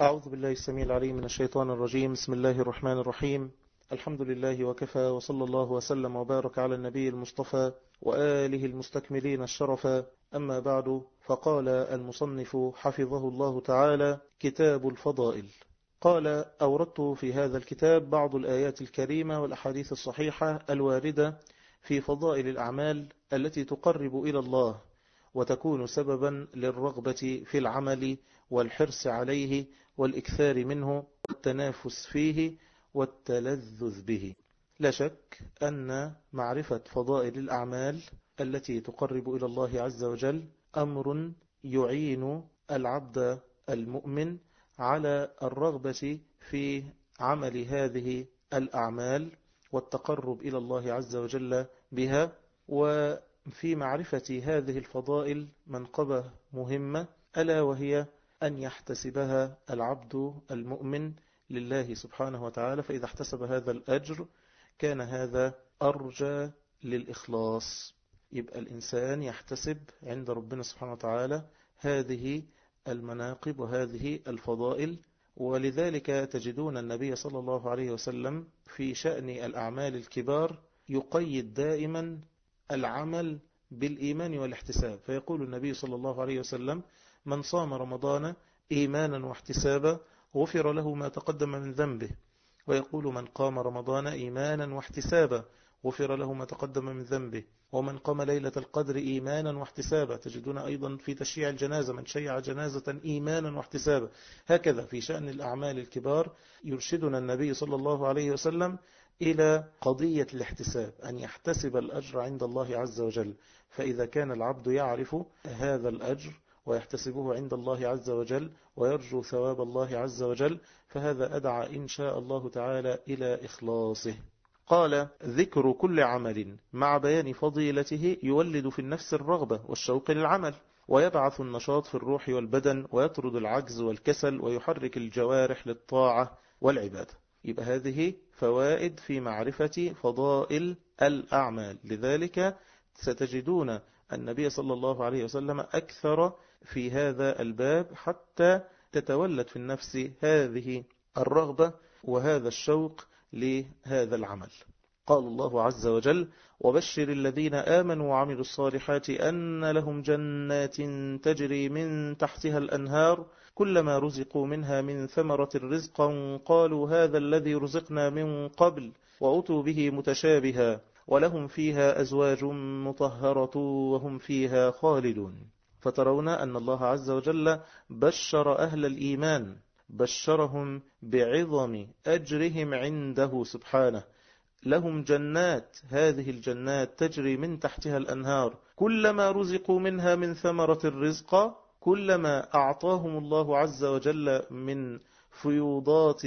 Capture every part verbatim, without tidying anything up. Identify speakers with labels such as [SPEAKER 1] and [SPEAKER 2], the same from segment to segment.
[SPEAKER 1] أعوذ بالله السميع العليم من الشيطان الرجيم. بسم الله الرحمن الرحيم. الحمد لله وكفى، وصلى الله وسلم وبارك على النبي المصطفى وآله المستكملين الشرفا. أما بعد، فقال المصنف حفظه الله تعالى: كتاب الفضائل. قال: أوردت في هذا الكتاب بعض الآيات الكريمة والأحاديث الصحيحة الواردة في فضائل الأعمال التي تقرب إلى الله وتكون سببا للرغبة في العمل والحرص عليه والإكثار منه والتنافس فيه والتلذذ به. لا شك أن معرفة فضائل الأعمال التي تقرب إلى الله عز وجل أمر يعين العبد المؤمن على الرغبة في عمل هذه الأعمال والتقرب إلى الله عز وجل بها. وفي معرفة هذه الفضائل منقبة مهمة، ألا وهي أن يحتسبها العبد المؤمن لله سبحانه وتعالى، فإذا احتسب هذا الأجر كان هذا أرجى للإخلاص. يبقى الإنسان يحتسب عند ربنا سبحانه وتعالى هذه المناقب وهذه الفضائل. ولذلك تجدون النبي صلى الله عليه وسلم في شأن الأعمال الكبار يقيد دائما العمل بالإيمان والاحتساب، فيقول النبي صلى الله عليه وسلم: من صام رمضان إيمانا واحتسابا غفر له ما تقدم من ذنبه. ويقول: من قام رمضان إيمانا واحتسابا غفر له ما تقدم من ذنبه. ومن قام ليلة القدر إيمانا واحتسابا. تجدون أيضا في تشييع الجنازة: من شيع جنازة إيمانا واحتسابا. هكذا في شأن الأعمال الكبار يرشدنا النبي صلى الله عليه وسلم إلى قضية الاحتساب، أن يحتسب الأجر عند الله عز وجل. فإذا كان العبد يعرف هذا الأجر ويحتسبه عند الله عز وجل ويرجو ثواب الله عز وجل، فهذا أدعى إن شاء الله تعالى إلى إخلاصه. قال: ذكر كل عمل مع بيان فضيلته يولد في النفس الرغبة والشوق للعمل، ويبعث النشاط في الروح والبدن، ويطرد العجز والكسل، ويحرك الجوارح للطاعة والعبادة. يبقى هذه فوائد في معرفة فضائل الأعمال. لذلك ستجدون النبي صلى الله عليه وسلم أكثر في هذا الباب حتى تتولد في النفس هذه الرغبة وهذا الشوق لهذا العمل. قال الله عز وجل: وبشر الذين آمنوا وعملوا الصالحات أن لهم جنات تجري من تحتها الأنهار كلما رزقوا منها من ثمرة رزقا قالوا هذا الذي رزقنا من قبل وأتوا به متشابها ولهم فيها أزواج مطهرة وهم فيها خالدون. فترون أن الله عز وجل بشر أهل الإيمان، بشرهم بعظم أجرهم عنده سبحانه. لهم جنات، هذه الجنات تجري من تحتها الأنهار كلما رزقوا منها من ثمرة الرزق، كلما أعطاهم الله عز وجل من فيوضات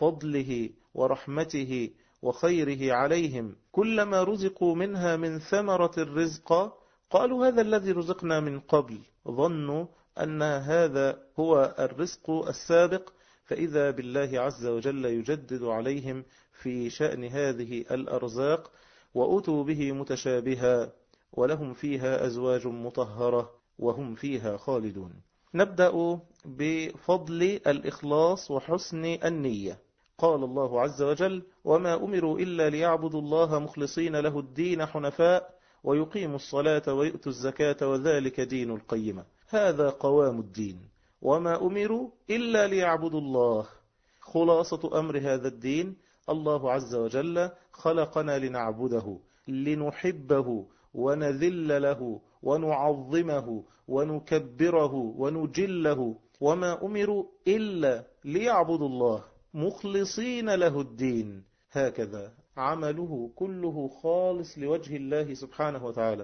[SPEAKER 1] فضله ورحمته وخيره عليهم، كلما رزقوا منها من ثمرة الرزق قالوا هذا الذي رزقنا من قبل. ظنوا أن هذا هو الرزق السابق، فإذا بالله عز وجل يجدد عليهم في شأن هذه الأرزاق: وأتوا به متشابها ولهم فيها أزواج مطهرة وهم فيها خالدون. نبدأ بفضل الإخلاص وحسن النية. قال الله عز وجل: وما أمروا إلا ليعبدوا الله مخلصين له الدين حنفاء ويقيموا الصلاة ويؤتوا الزكاة وذلك دين القيمة. هذا قوام الدين. وما أمروا إلا ليعبدوا الله. خلاصة أمر هذا الدين: الله عز وجل خلقنا لنعبده، لنحبه ونذل له ونعظمه ونكبره ونجله. وما أمروا إلا ليعبدوا الله مخلصين له الدين. هكذا عمله كله خالص لوجه الله سبحانه وتعالى،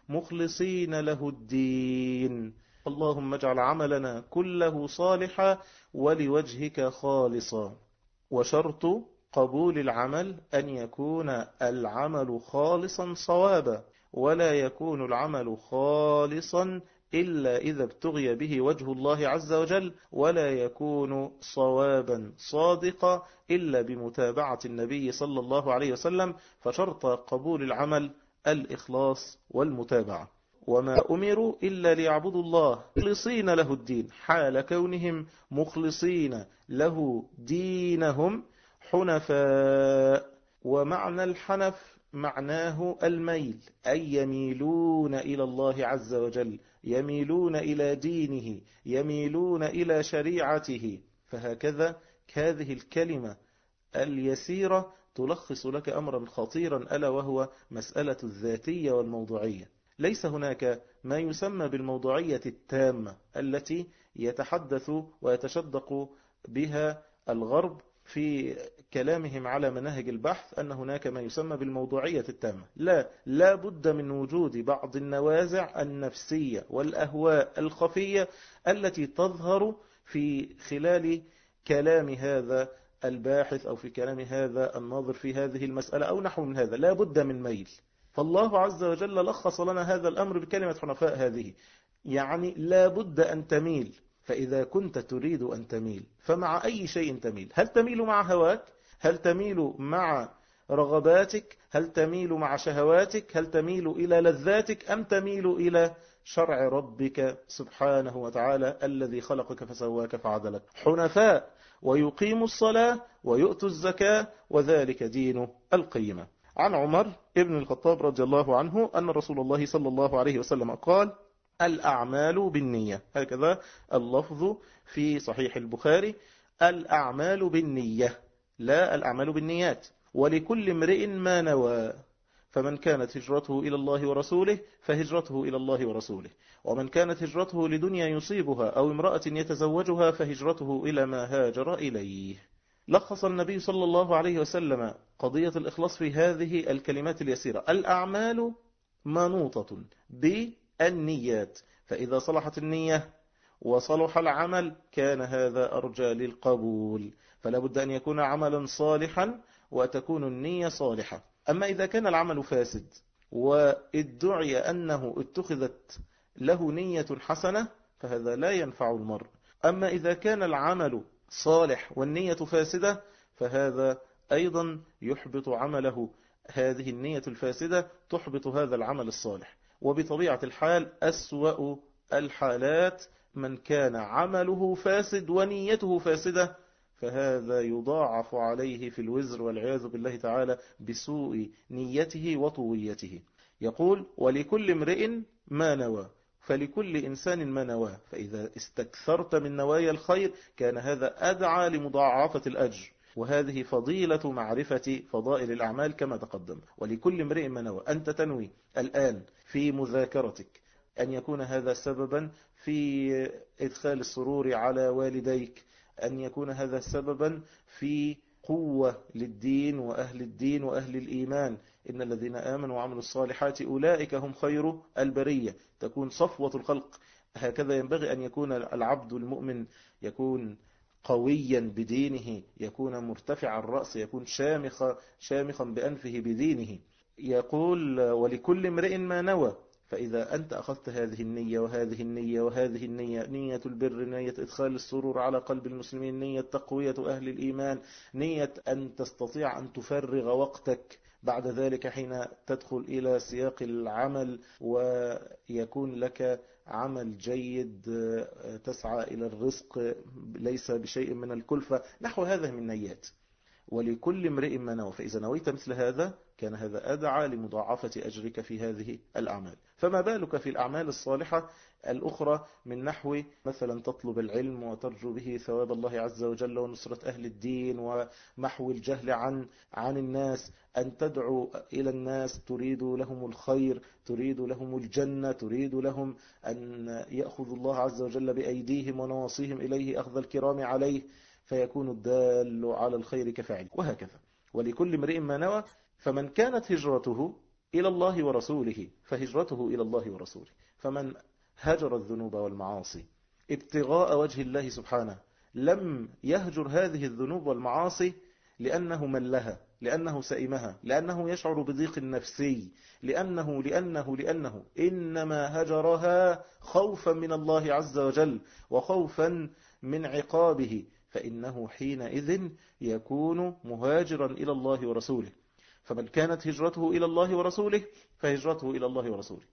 [SPEAKER 1] مخلصين له الدين. اللهم اجعل عملنا كله صالحا ولوجهك خالصا. وشرط قبول العمل أن يكون العمل خالصا صوابا، ولا يكون العمل خالصا إلا إذا ابتغي به وجه الله عز وجل، ولا يكون صوابا صادقا إلا بمتابعة النبي صلى الله عليه وسلم. فشرط قبول العمل الإخلاص والمتابعة. وما أمروا إلا ليعبدوا الله مخلصين له الدين، حال كونهم مخلصين له دينهم حنفاء. ومعنى الحنف معناه الميل، أي يميلون إلى الله عز وجل، يميلون إلى دينه، يميلون إلى شريعته. فهكذا هذه الكلمة اليسيرة تلخص لك أمرا خطيرا، ألا وهو مسألة الذاتية والموضوعية. ليس هناك ما يسمى بالموضوعية التامة التي يتحدث ويتشدق بها الغرب في كلامهم على مناهج البحث، أن هناك ما يسمى بالموضوعية التامة. لا لا بد من وجود بعض النوازع النفسية والأهواء الخفية التي تظهر في خلال كلام هذا الباحث أو في كلام هذا الناظر في هذه المسألة أو نحو من هذا. لا بد من ميل. فالله عز وجل لخص لنا هذا الأمر بكلمة حنفاء هذه، يعني لا بد أن تميل. فإذا كنت تريد أن تميل فمع أي شيء تميل؟ هل تميل مع هواك؟ هل تميل مع رغباتك؟ هل تميل مع شهواتك؟ هل تميل إلى لذاتك؟ أم تميل إلى شرع ربك سبحانه وتعالى الذي خلقك فسواك فعدلك؟ حنفاء، ويقيم الصلاة ويؤتوا الزكاة وذلك دين القيمة. عن عمر ابن الخطاب رضي الله عنه أن رسول الله صلى الله عليه وسلم قال: الأعمال بالنية. هكذا اللفظ في صحيح البخاري: الأعمال بالنية، لا الأعمال بالنيات. ولكل امرئ ما نوى، فمن كانت هجرته إلى الله ورسوله فهجرته إلى الله ورسوله، ومن كانت هجرته لدنيا يصيبها أو امرأة يتزوجها فهجرته إلى ما هاجر إليه. لخص النبي صلى الله عليه وسلم قضية الإخلاص في هذه الكلمات اليسيرة: الأعمال منوطة بالنيات، فإذا صلحت النية وصلح العمل كان هذا أرجى للقبول. فلا بد أن يكون عملا صالحا وتكون النية صالحة. أما إذا كان العمل فاسد وادعي أنه اتخذت له نية حسنة فهذا لا ينفع المرء. أما إذا كان العمل صالح والنية فاسدة فهذا أيضا يحبط عمله. هذه النية الفاسدة تحبط هذا العمل الصالح. وبطبيعة الحال أسوأ الحالات من كان عمله فاسد ونيته فاسدة، فهذا يضاعف عليه في الوزر والعياذ بالله تعالى بسوء نيته وطويته. يقول: ولكل امرئ ما نوى، فلكل إنسان ما نواه. فإذا استكثرت من نوايا الخير كان هذا أدعى لمضاعفة الأجر، وهذه فضيلة معرفة فضائل الأعمال كما تقدم. ولكل امرئ ما نوى. أنت تنوي الآن في مذاكرتك أن يكون هذا سببا في إدخال السرور على والديك، أن يكون هذا سببا في قوة للدين وأهل الدين وأهل الإيمان. إن الذين آمنوا وعملوا الصالحات أولئك هم خير البرية، تكون صفوة الخلق. هكذا ينبغي أن يكون العبد المؤمن، يكون قويا بدينه، يكون مرتفع الرأس، يكون شامخا شامخا بأنفه بدينه. يقول: ولكل امرئ ما نوى. فإذا أنت أخذت هذه النية وهذه النية وهذه النية، نية البر، نية إدخال السرور على قلب المسلمين، نية تقوية أهل الإيمان، نية أن تستطيع أن تفرغ وقتك بعد ذلك حين تدخل إلى سياق العمل ويكون لك عمل جيد تسعى إلى الرزق ليس بشيء من الكلفة، نحو هذا من نيات. ولكل امرئ ما نوى. فإذا نويت مثل هذا كان هذا أدعى لمضاعفة أجرك في هذه الأعمال. فما بالك في الأعمال الصالحة الأخرى من نحو مثلا تطلب العلم وترجو به ثواب الله عز وجل ونصرة أهل الدين ومحو الجهل عن عن الناس، أن تدعو إلى الناس تريد لهم الخير، تريد لهم الجنة، تريد لهم أن يأخذ الله عز وجل بأيديهم ونواصيهم إليه أخذ الكرام عليه، فيكون الدال على الخير كفاعل. وهكذا ولكل امرئ ما نوى. فمن كانت هجرته إلى الله ورسوله فهجرته إلى الله ورسوله. فمن هجر الذنوب والمعاصي ابتغاء وجه الله سبحانه لم يهجر هذه الذنوب والمعاصي لأنه ملها، لأنه سئمها، لأنه يشعر بضيق نفسي، لأنه لأنه لأنه إنما هجرها خوفا من الله عز وجل وخوفا من عقابه، فإنه حينئذ يكون مهاجرا إلى الله ورسوله. فمن كانت هجرته إلى الله ورسوله فهجرته إلى الله ورسوله.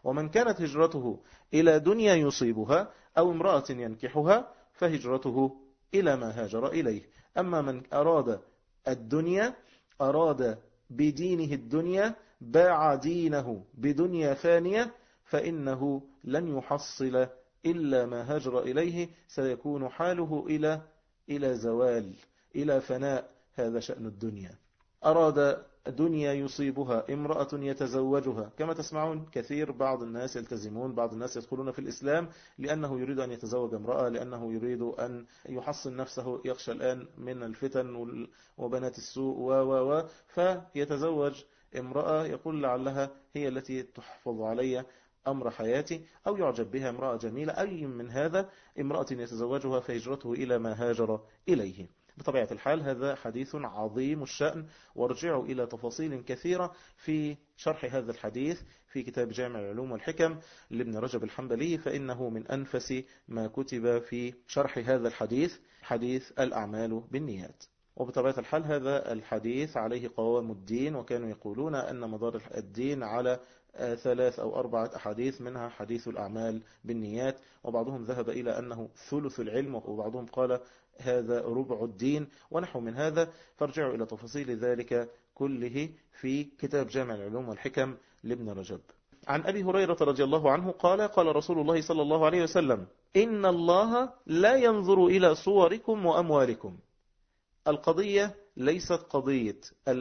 [SPEAKER 1] ومن كانت هجرته إلى دنيا يصيبها أو امرأة ينكحها فهجرته إلى ما هاجر إليه. أما من أراد الدنيا، أراد بدينه الدنيا، باع دينه بدنيا فانية، فإنه لن يحصل إلا ما هاجر إليه، سيكون حاله إلى إلى زوال، إلى فناء. هذا شأن الدنيا. أراد دنيا يصيبها، امرأة يتزوجها، كما تسمعون كثير بعض الناس يلتزمون، بعض الناس يدخلون في الإسلام لأنه يريد أن يتزوج امرأة، لأنه يريد أن يحصن نفسه، يخشى الآن من الفتن وبنات السوء و و و فيتزوج امرأة يقول لعلها هي التي تحفظ علي أمر حياتي، أو يعجب بها امرأة جميلة، أي من هذا امرأة يتزوجها فهجرته إلى ما هاجر إليه. بطبيعة الحال هذا حديث عظيم الشأن، وارجعوا إلى تفاصيل كثيرة في شرح هذا الحديث في كتاب جامع العلوم والحكم لابن رجب الحنبلي، فإنه من أنفس ما كتب في شرح هذا الحديث، حديث الأعمال بالنيات. وبطبيعة الحال هذا الحديث عليه قوام الدين، وكانوا يقولون أن مدار الدين على ثلاث أو أربعة أحاديث، منها حديث الأعمال بالنيات، وبعضهم ذهب إلى أنه ثلث العلم، وبعضهم قال هذا ربع الدين ونحو من هذا. فارجعوا إلى تفاصيل ذلك كله في كتاب جامع العلوم والحكم لابن رجب. عن أبي هريرة رضي الله عنه قال قال رسول الله صلى الله عليه وسلم: إن الله لا ينظر إلى صوركم وأموالكم. القضية ليست قضية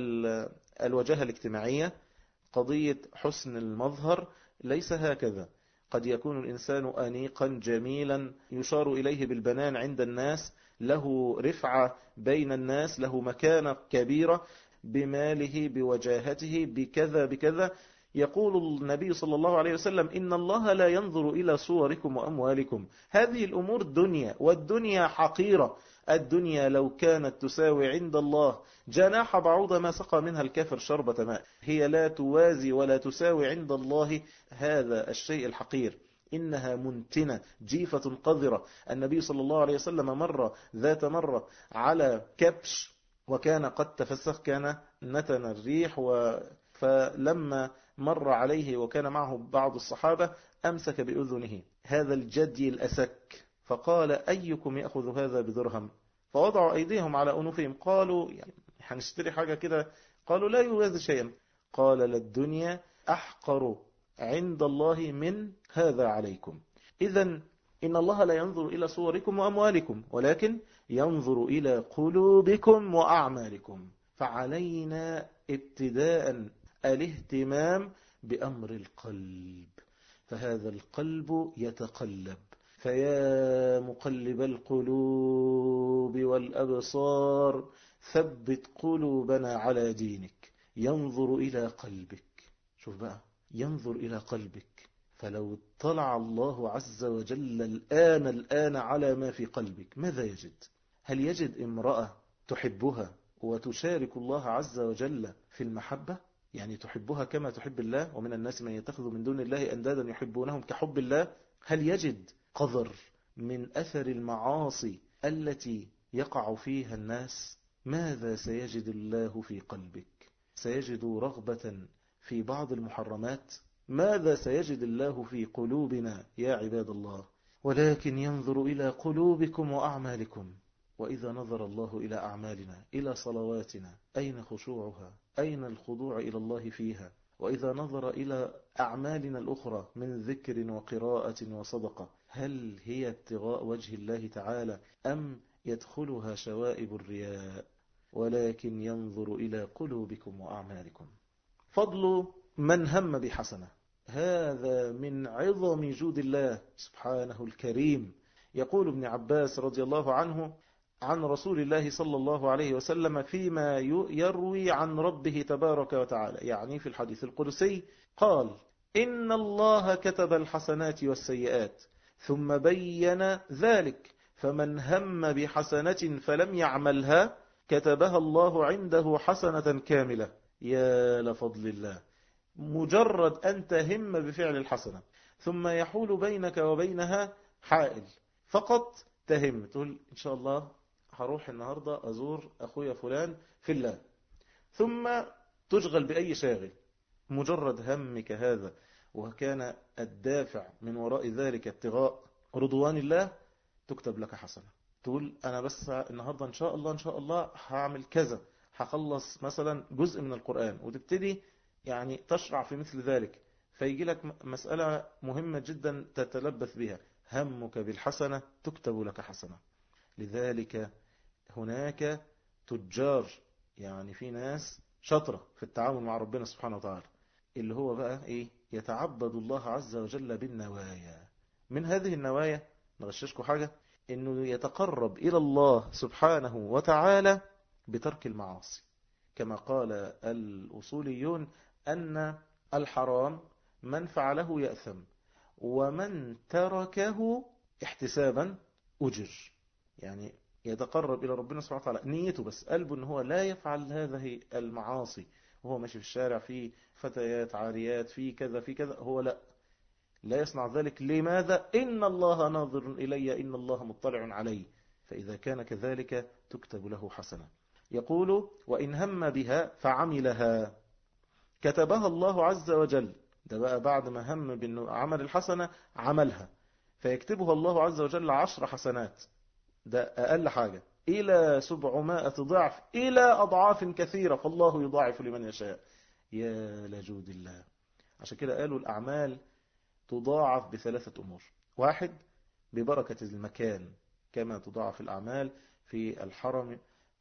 [SPEAKER 1] الوجاهة الاجتماعية، قضية حسن المظهر، ليس هكذا. قد يكون الإنسان أنيقا جميلا يشار إليه بالبنان عند الناس، له رفعة بين الناس، له مكانة كبيرة بماله بوجاهته بكذا بكذا. يقول النبي صلى الله عليه وسلم: إن الله لا ينظر إلى صوركم وأموالكم. هذه الأمور دنيا، والدنيا حقيرة. الدنيا لو كانت تساوي عند الله جناح بعوضة ما سقى منها الكافر شربة ماء. هي لا توازي ولا تساوي عند الله هذا الشيء الحقير. إنها منتنة جيفة قذرة. النبي صلى الله عليه وسلم مر ذات مرة على كبش وكان قد تفسخ، كان نتن الريح، و... فلما مر عليه وكان معه بعض الصحابة أمسك بأذنه هذا الجدي الأسك، فقال: أيكم يأخذ هذا بدرهم؟ فوضعوا أيديهم على أنوفهم، قالوا: يعني هنشتري حاجة كده؟ قالوا: لا يوازي شيئا. قال: للدنيا أحقر عند الله من هذا عليكم. إذن إن الله لا ينظر إلى صوركم وأموالكم، ولكن ينظر إلى قلوبكم وأعمالكم. فعلينا ابتداء الاهتمام بأمر القلب، فهذا القلب يتقلب. فيا مقلب القلوب والأبصار ثبت قلوبنا على دينك. ينظر إلى قلبك. شوف بقى، ينظر إلى قلبك. فلو اطلع الله عز وجل الآن الآن على ما في قلبك، ماذا يجد؟ هل يجد امرأة تحبها وتشارك الله عز وجل في المحبة؟ يعني تحبها كما تحب الله. ومن الناس من يتخذ من دون الله أندادا يحبونهم كحب الله. هل يجد قذر من أثر المعاصي التي يقع فيها الناس؟ ماذا سيجد الله في قلبك؟ سيجد رغبة في بعض المحرمات؟ ماذا سيجد الله في قلوبنا يا عباد الله؟ ولكن ينظر إلى قلوبكم وأعمالكم. وإذا نظر الله إلى أعمالنا، إلى صلواتنا، أين خشوعها؟ أين الخضوع إلى الله فيها؟ وإذا نظر إلى أعمالنا الأخرى من ذكر وقراءة وصدقة، هل هي ابتغاء وجه الله تعالى أم يدخلها شوائب الرياء؟ ولكن ينظر إلى قلوبكم وأعمالكم. فضل من هم بحسنة، هذا من عظم جود الله سبحانه الكريم. يقول ابن عباس رضي الله عنه عن رسول الله صلى الله عليه وسلم فيما يروي عن ربه تبارك وتعالى، يعني في الحديث القدسي، قال: إن الله كتب الحسنات والسيئات ثم بين ذلك، فمن هم بحسنة فلم يعملها كتبها الله عنده حسنة كاملة. يا لفضل الله. مجرد أن تهم بفعل الحسنة ثم يحول بينك وبينها حائل، فقط تهم، تقول إن شاء الله هروح النهاردة أزور أخويا فلان في الله، ثم تشغل بأي شاغل. مجرد همك هذا وكان الدافع من وراء ذلك ابتغاء رضوان الله، تكتب لك حسنة. تقول أنا بس النهاردة إن شاء الله إن شاء الله هعمل كذا، هخلص مثلا جزء من القرآن، وتبتدي يعني تشرع في مثل ذلك، فيجي لك مسألة مهمة جدا تتلبث بها، همك بالحسنة تكتب لك حسنة. لذلك هناك تجار، يعني في ناس شطرة في التعامل مع ربنا سبحانه وتعالى، اللي هو بقى إيه؟ يتعبد الله عز وجل بالنوايا. من هذه النوايا نغششكم حاجة، إنه يتقرب إلى الله سبحانه وتعالى بترك المعاصي، كما قال الأصوليون أن الحرام من فعله يأثم، ومن تركه احتسابا أجر. يعني يتقرب إلى ربنا سبحانه وتعالى نيته بس، قلبه أنه هو لا يفعل هذه المعاصي، وهو ماشي في الشارع في فتيات عاريات في كذا في كذا، هو لا لا يصنع ذلك. لماذا؟ إن الله ناظر إلي، إن الله مطلع علي. فإذا كان كذلك تكتب له حسنة. يقول وإن هم بها فعملها كتبها الله عز وجل. ده بقى بعد ما هم بأنه عمل الحسنة عملها، فيكتبها الله عز وجل عشر حسنات، ده أقل حاجة، إلى سبعمائة ضعف، إلى أضعاف كثيرة، فالله يضاعف لمن يشاء. يا لجود الله. عشان كده قالوا الأعمال تضاعف بثلاثة أمور. واحد، ببركة المكان، كما تضاعف الأعمال في الحرم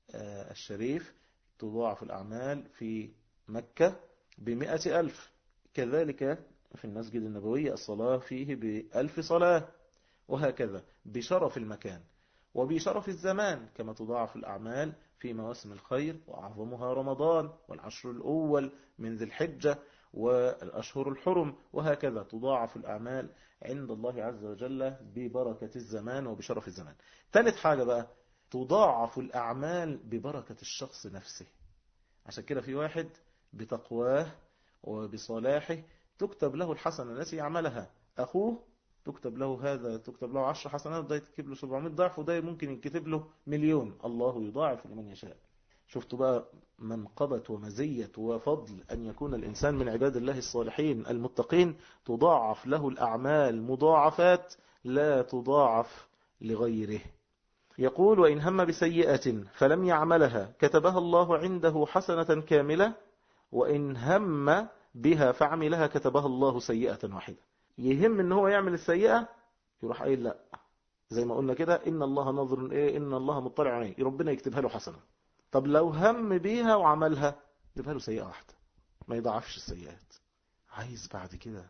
[SPEAKER 1] الشريف، تضاعف الأعمال في مكة بمئة ألف، كذلك في المسجد النبوي الصلاة فيه بألف صلاة، وهكذا بشرف المكان وبشرف الزمان، كما تضاعف الأعمال في مواسم الخير، وأعظمها رمضان والعشر الأول من ذي الحجة والأشهر الحرم، وهكذا تضاعف الأعمال عند الله عز وجل ببركة الزمان وبشرف الزمان. ثالث حاجة بقى، تضاعف الأعمال ببركة الشخص نفسه. عشان كده في واحد بتقواه وبصلاحه تكتب له الحسنة التي يعملها، أخوه تكتب له هذا تكتب له عشر حسنات، وده يتكتب له سبعمائة ضعف، وده ممكن يتكتب له مليون. الله يضاعف لمن يشاء. شفتوا بقى منقبة ومزية وفضل أن يكون الإنسان من عباد الله الصالحين المتقين، تضاعف له الأعمال مضاعفات لا تضاعف لغيره. يقول وإن هم بسيئة فلم يعملها كتبها الله عنده حسنة كاملة، وإن هم بها فعملها كتبها الله سيئة واحدة. يهم ان هو يعمل السيئة، يروح قايل لا، زي ما قلنا كده إن الله ناظر إيه، إن الله مطلع عليه، ربنا يكتبها له حسنة. طب لو هم بيها وعملها يكتبها له سيئة واحدة، ما يضاعفش السيئات. عايز بعد كده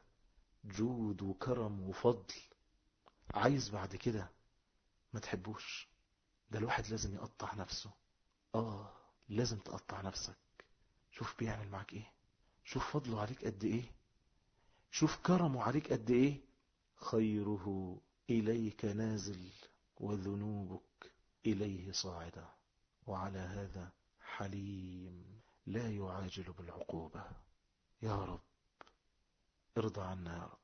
[SPEAKER 1] جود وكرم وفضل، عايز بعد كده ما تحبوش، ده الواحد لازم يقطع نفسه. آه لازم تقطع نفسك. شوف بيعمل معك إيه، شوف فضله عليك قد إيه، شوف كرمه عليك قد إيه. خيره إليك نازل وذنوبك إليه صاعدة، وعلى هذا حليم لا يعاجل بالعقوبة. يا رب ارضى عنا يا رب.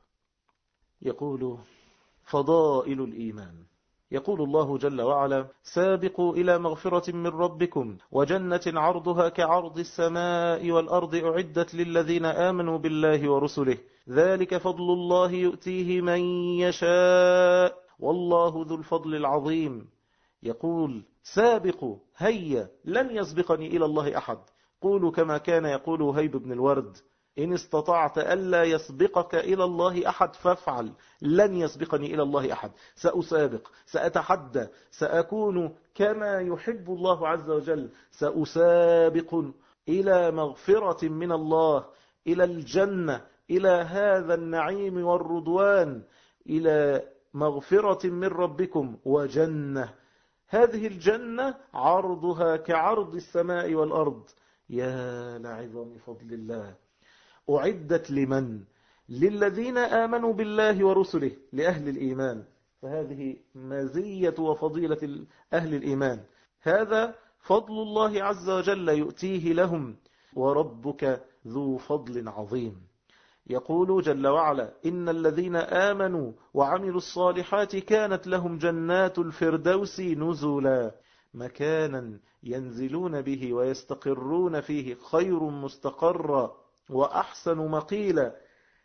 [SPEAKER 1] يقول فضائل الإيمان. يقول الله جل وعلا سابقوا إلى مغفرة من ربكم وجنة عرضها كعرض السماء والأرض أعدت للذين آمنوا بالله ورسله ذلك فضل الله يؤتيه من يشاء والله ذو الفضل العظيم. يقول سابقوا، هيا لن يسبقني إلى الله أحد. قولوا كما كان يقول هيب بن الورد إن استطعت ألا يسبقك إلى الله أحد فافعل، لن يسبقني إلى الله أحد. سأسابق، سأتحدى، سأكون كما يحب الله عز وجل، سأسابق إلى مغفرة من الله، إلى الجنة، إلى هذا النعيم والرضوان، إلى مغفرة من ربكم وجنة. هذه الجنة عرضها كعرض السماء والأرض. يا لعظم فضل الله. أعدت لمن؟ للذين آمنوا بالله ورسله، لأهل الإيمان. فهذه مزية وفضيلة أهل الإيمان، هذا فضل الله عز وجل يؤتيه لهم، وربك ذو فضل عظيم. يقول جل وعلا إن الذين آمنوا وعملوا الصالحات كانت لهم جنات الفردوس نزلا، مكانا ينزلون به ويستقرون فيه، خير مستقرا وأحسن مقيلا.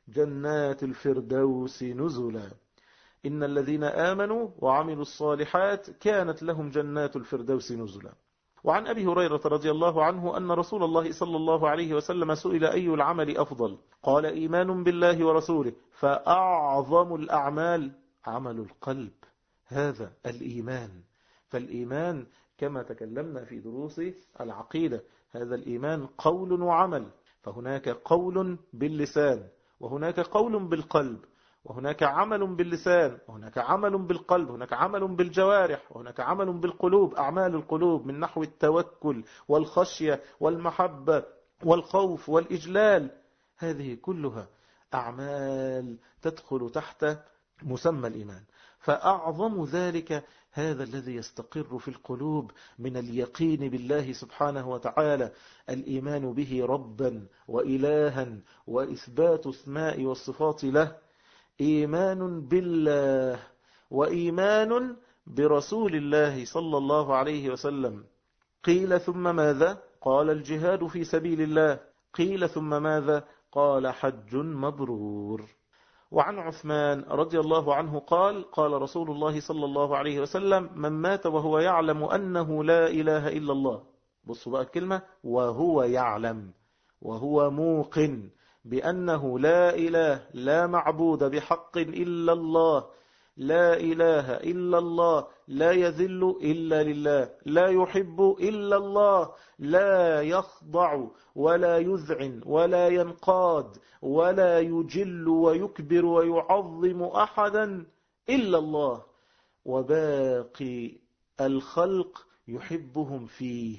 [SPEAKER 1] جنات الفردوس نزلا. إن الذين آمنوا وعملوا الصالحات كانت لهم جنات الفردوس نزلا. وعن أبي هريرة رضي الله عنه أن رسول الله صلى الله عليه وسلم سئل أي العمل أفضل؟ قال إيمان بالله ورسوله. فأعظم الأعمال عمل القلب، هذا الإيمان. فالإيمان كما تكلمنا في دروس العقيدة، هذا الإيمان قول وعمل، فهناك قول باللسان، وهناك قول بالقلب، وهناك عمل باللسان، وهناك عمل بالقلب، هناك عمل بالجوارح، وهناك عمل بالقلوب، أعمال القلوب من نحو التوكل والخشية والمحبة والخوف والإجلال، هذه كلها أعمال تدخل تحت مسمى الإيمان. فأعظم ذلك هذا الذي يستقر في القلوب من اليقين بالله سبحانه وتعالى، الإيمان به ربا وإلها وإثبات اسماء والصفات له، إيمان بالله وإيمان برسول الله صلى الله عليه وسلم. قيل ثم ماذا؟ قال الجهاد في سبيل الله. قيل ثم ماذا؟ قال حج مبرور. وعن عثمان رضي الله عنه قال قال رسول الله صلى الله عليه وسلم: من مات وهو يعلم أنه لا إله إلا الله. بصوا بقى الكلمة، وهو يعلم، وهو موقن بأنه لا إله، لا معبود بحق إلا الله، لا إله إلا الله، لا يذل إلا لله، لا يحب إلا الله، لا يخضع ولا يذعن ولا ينقاد ولا يجل ويكبر ويعظم أحدا إلا الله، وباقي الخلق يحبهم فيه،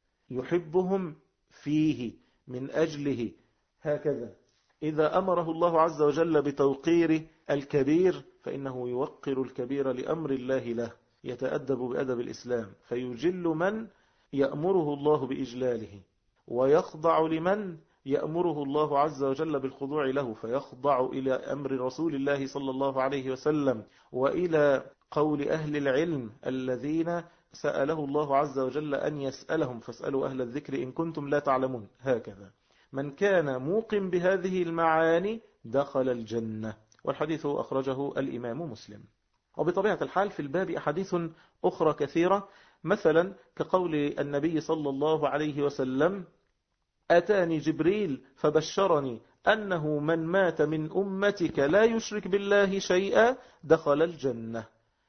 [SPEAKER 1] يحبهم فيه من أجله. هكذا إذا أمره الله عز وجل بتوقير الكبير فإنه يوقر الكبير لأمر الله له، يتأدب بأدب الإسلام، فيجل من يأمره الله بإجلاله، ويخضع لمن يأمره الله عز وجل بالخضوع له، فيخضع إلى أمر رسول الله صلى الله عليه وسلم وإلى قول أهل العلم الذين سأله الله عز وجل أن يسألهم: فاسألوا أهل الذكر إن كنتم لا تعلمون. هكذا من كان موقن بهذه المعاني دخل الجنة. والحديث أخرجه الإمام مسلم. وبطبيعة الحال في الباب أحاديث أخرى كثيرة، مثلا كقول النبي صلى الله عليه وسلم: أتاني جبريل فبشرني أنه من مات من أمتك لا يشرك بالله شيئا دخل الجنة.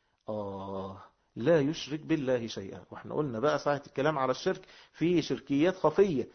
[SPEAKER 1] آه لا يشرك بالله شيئا. وإحنا قلنا بقى ساعة الكلام على الشرك في شركيات خفية،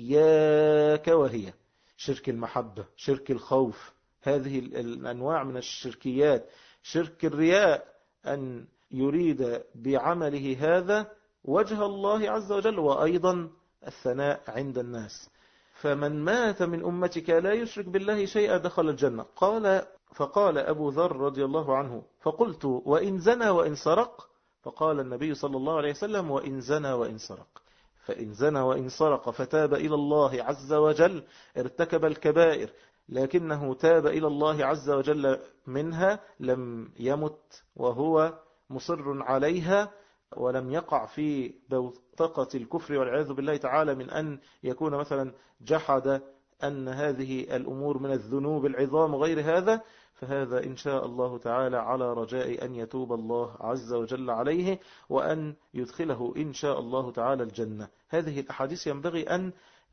[SPEAKER 1] إياك وهي شرك المحبة، شرك الخوف، هذه الأنواع من الشركيات. شرك الرياء، أن يريد بعمله هذا وجه الله عز وجل، وأيضا الثناء عند الناس. فمن مات من أمتك لا يشرك بالله شيئا دخل الجنة. قال فقال أبو ذر رضي الله عنه: فقلت: وإن زنى وإن سرق؟ فقال النبي صلى الله عليه وسلم: وإن زنى وإن سرق. فإن زنى وإن سرق فتاب إلى الله عز وجل ارتكب الكبائر، لكنه تاب إلى الله عز وجل منها، لم يمت وهو مصر عليها، ولم يقع في بوتقة الكفر والعياذ بالله تعالى، من أن يكون مثلا جحد أن هذه الأمور من الذنوب العظام وغير هذا، فهذا إن شاء الله تعالى على رجاء أن يتوب الله عز وجل عليه وأن يدخله إن شاء الله تعالى الجنة. هذه الأحاديث ينبغي أن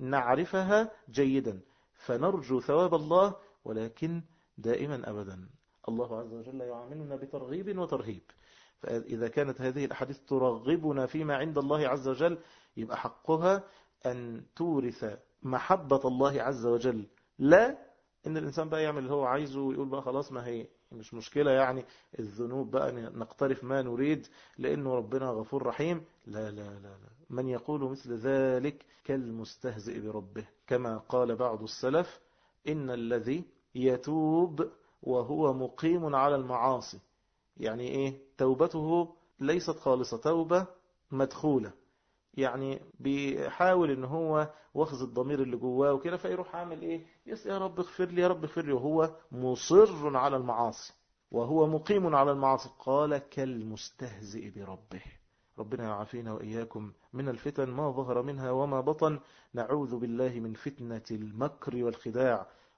[SPEAKER 1] نعرفها جيدا فنرجو ثواب الله، ولكن دائما أبدا الله عز وجل يعاملنا بترغيب وترهيب. فإذا كانت هذه الأحاديث ترغبنا فيما عند الله عز وجل، يبقى حقها أن تورث محبة الله عز وجل، لا إن الإنسان بقى يعمل اللي هو عايزه ويقول بقى خلاص ما هي مش مشكلة، يعني الذنوب بقى نقترف ما نريد لأنه ربنا غفور رحيم. لا لا لا لا، من يقول مثل ذلك كالمستهزئ بربه، كما قال بعض السلف: إن الذي يتوب وهو مقيم على المعاصي، يعني إيه؟ توبته ليست خالصة، توبة مدخولة، يعني بيحاول ان هو واخذ الضمير اللي جواه وكده، فيروح عامل ايه؟ يس يا رب اغفر لي، يا رب اغفر لي، وهو مصر على المعاصي وهو مقيم على المعاصي. قال كالمستهزئ بربه. ربنا يعافينا وإياكم من الفتن ما ظهر منها وما بطن، نعوذ بالله من فتنة المكر والخداع،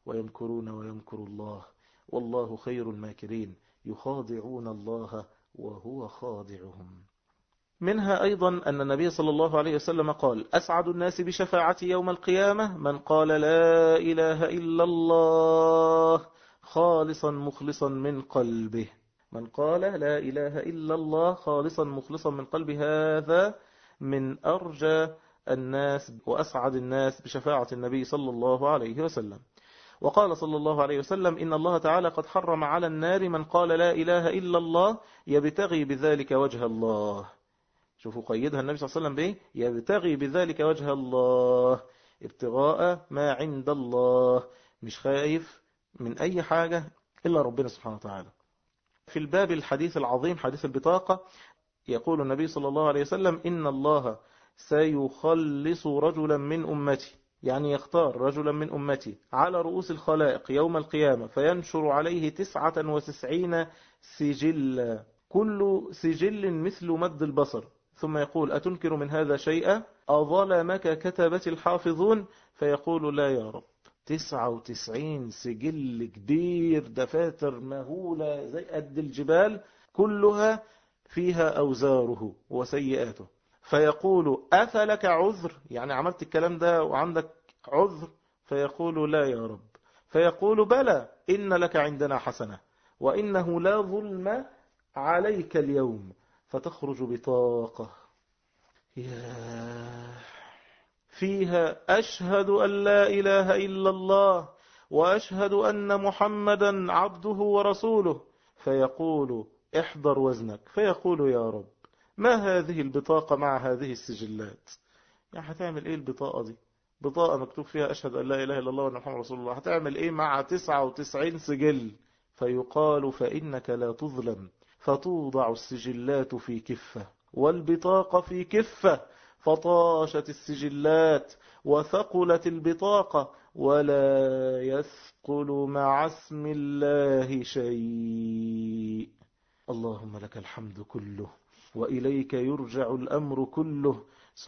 [SPEAKER 1] ويمكرون ويمكر الله والله خير الماكرين يخادعون الله وهو خادعهم. منها أيضا أن النبي صلى الله عليه وسلم قال أسعد الناس بشفاعتي يوم القيامة من قال لا إله إلا الله خالصا مخلصا من قلبه. من قال لا إله إلا الله خالصا مخلصا من قلبه هذا من أرجى الناس وأسعد الناس بشفاعة النبي صلى الله عليه وسلم. وقال صلى الله عليه وسلم إن الله تعالى قد حرم على النار من قال لا إله إلا الله يبتغي بذلك وجه الله. شوفوا قيدها النبي صلى الله عليه وسلم بإيه؟ يبتغي بذلك وجه الله، ابتغاء ما عند الله، مش خايف من أي حاجة إلا ربنا سبحانه وتعالى. في الباب الحديث العظيم حديث البطاقة يقول النبي صلى الله عليه وسلم إن الله سيخلص رجلا من أمتي، يعني يختار رجلا من أمتي على رؤوس الخلائق يوم القيامة فينشر عليه تسعة وتسعين سجل كل سجل مثل مد البصر، ثم يقول أتنكر من هذا شيئا أظلمك كتبت الحافظون، فيقول لا يا رب. تسعة وتسعين سجل كبير، دفاتر مهولة زي قد الجبال، كلها فيها أوزاره وسيئاته. فيقول أفلك عذر، يعني عملت الكلام ده وعندك عذر؟ فيقول لا يا رب. فيقول بلى إن لك عندنا حسنة وإنه لا ظلم عليك اليوم. فتخرج بطاقة فيها أشهد أن لا إله إلا الله وأشهد أن محمدا عبده ورسوله. فيقول احضر وزنك، فيقول يا رب ما هذه البطاقة مع هذه السجلات؟ يعني هتعمل ايه البطاقة دي؟ بطاقة مكتوب فيها أشهد أن لا إله إلا الله وأن محمد رسول الله، هتعمل ايه مع تسعة وتسعين سجل؟ فيقال فإنك لا تظلم، فتوضع السجلات في كفة والبطاقة في كفة، فطاشت السجلات وثقلت البطاقة ولا يثقل مع اسم الله شيء. اللهم لك الحمد كله وإليك يرجع الأمر كله،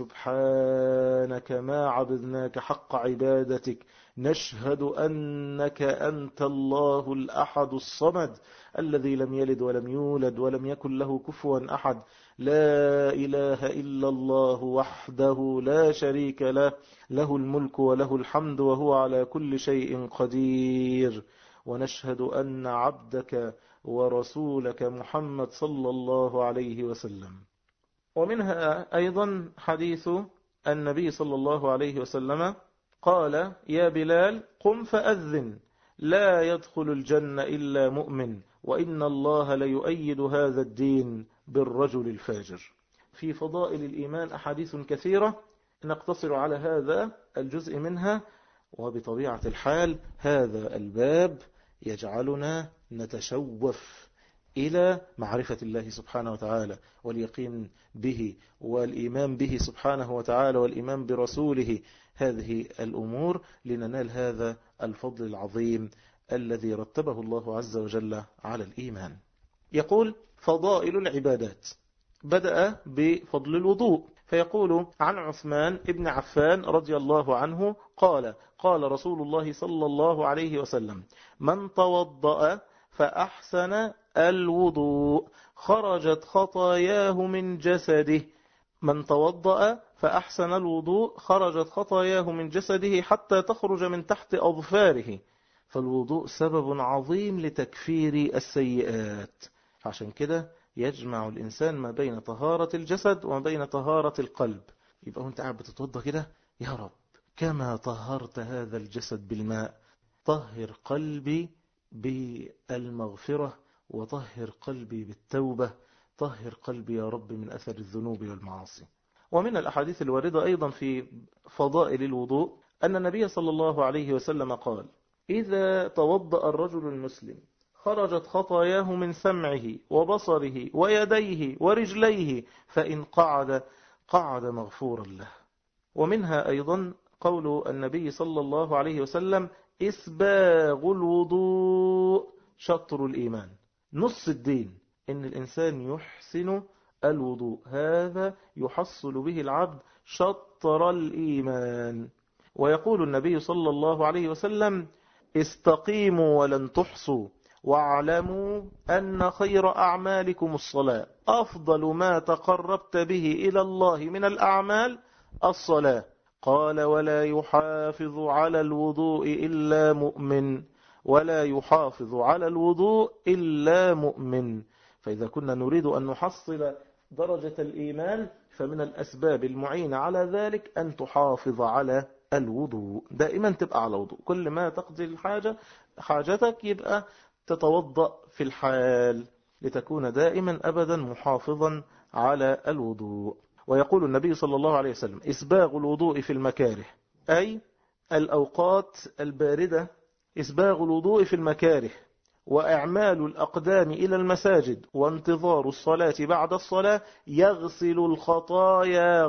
[SPEAKER 1] سبحانك ما عبدناك حق عبادتك، نشهد أنك أنت الله الأحد الصمد الذي لم يلد ولم يولد ولم يكن له كفوا أحد، لا إله إلا الله وحده لا شريك له، له الملك وله الحمد وهو على كل شيء قدير. ونشهد أن عبدك ورسولك محمد صلى الله عليه وسلم. ومنها أيضا حديث النبي صلى الله عليه وسلم قال يا بلال قم فأذن لا يدخل الجنة إلا مؤمن وإن الله ليؤيد هذا الدين بالرجل الفاجر. في فضائل الإيمان أحاديث كثيرة، نقتصر على هذا الجزء منها. وبطبيعة الحال هذا الباب يجعلنا نتشوف إلى معرفة الله سبحانه وتعالى واليقين به والإيمان به سبحانه وتعالى والإيمان برسوله، هذه الأمور لننال هذا الفضل العظيم الذي رتبه الله عز وجل على الإيمان. يقول فضائل العبادات، بدأ بفضل الوضوء، فيقول عن عثمان ابن عفان رضي الله عنه قال قال رسول الله صلى الله عليه وسلم من توضأ فأحسن الوضوء خرجت خطاياه من جسده. من توضأ فأحسن الوضوء خرجت خطاياه من جسده حتى تخرج من تحت أظفاره. فالوضوء سبب عظيم لتكفير السيئات، عشان كده يجمع الإنسان ما بين طهارة الجسد وما بين طهارة القلب. يبقى وانت قاعد بتتوضى كده يا رب كما طهرت هذا الجسد بالماء طهر قلبي بالمغفرة وطهر قلبي بالتوبة، طهر قلبي يا رب من أثر الذنوب والمعاصي. ومن الأحاديث الواردة أيضا في فضائل الوضوء أن النبي صلى الله عليه وسلم قال إذا توضأ الرجل المسلم خرجت خطاياه من سمعه وبصره ويديه ورجليه فإن قعد قعد مغفورا له. ومنها أيضا قول النبي صلى الله عليه وسلم إسباغ الوضوء شطر الإيمان، نص الدين إن الإنسان يحسن الوضوء، هذا يحصل به العبد شطر الإيمان. ويقول النبي صلى الله عليه وسلم استقيموا ولن تحصوا واعلموا أن خير أعمالكم الصلاة أفضل ما تقربت به إلى الله من الأعمال الصلاة. قال ولا يحافظ على الوضوء إلا مؤمن ولا يحافظ على الوضوء إلا مؤمن. فإذا كنا نريد أن نحصل درجة الإيمان فمن الأسباب المعينة على ذلك أن تحافظ على الوضوء، دائما تبقى على وضوء، كل ما تقضي الحاجة حاجتك يبقى تتوضأ في الحال لتكون دائما أبدا محافظا على الوضوء. ويقول النبي صلى الله عليه وسلم إسباغ الوضوء في المكاره، أي الأوقات الباردة، إسباغ الوضوء في المكاره وإعمال الأقدام إلى المساجد وانتظار الصلاة بعد الصلاة يغسل الخطايا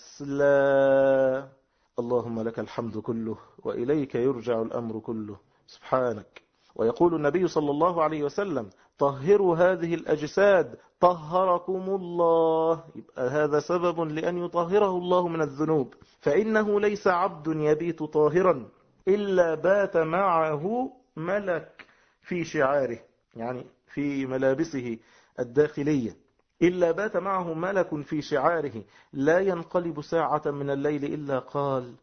[SPEAKER 1] غسلا. اللهم لك الحمد كله وإليك يرجع الأمر كله سبحانك. ويقول النبي صلى الله عليه وسلم طهروا هذه الأجساد طهركم الله، يبقى هذا سبب لأن يطهره الله من الذنوب، فإنه ليس عبد يبيت طاهرا إلا بات معه ملك في شعاره، يعني في ملابسه الداخلية، إلا بات معه ملك في شعاره لا ينقلب ساعة من الليل إلا قال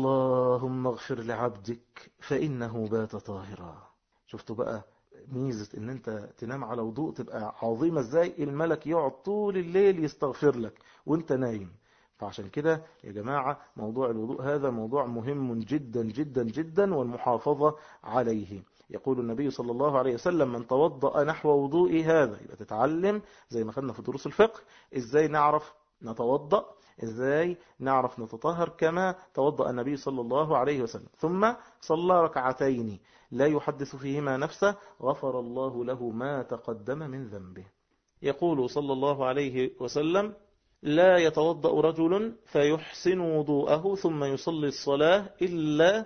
[SPEAKER 1] اللهم اغفر لعبدك فإنه بات طاهرا. شفتوا بقى ميزة ان انت تنام على وضوء تبقى عظيمة ازاي؟ الملك يقعد طول الليل يستغفر لك وانت نايم. فعشان كده يا جماعة موضوع الوضوء هذا موضوع مهم جدا جدا جدا والمحافظة عليه. يقول النبي صلى الله عليه وسلم من توضأ نحو وضوء هذا، يبقى تتعلم زي ما خدنا في دروس الفقه ازاي نعرف نتوضأ، ازاي نعرف نتطهر كما توضأ النبي صلى الله عليه وسلم، ثم صلى ركعتين لا يحدث فيهما نفسه غفر الله له ما تقدم من ذنبه. يقول صلى الله عليه وسلم لا يتوضأ رجل فيحسن وضوءه ثم يصلي الصلاة إلا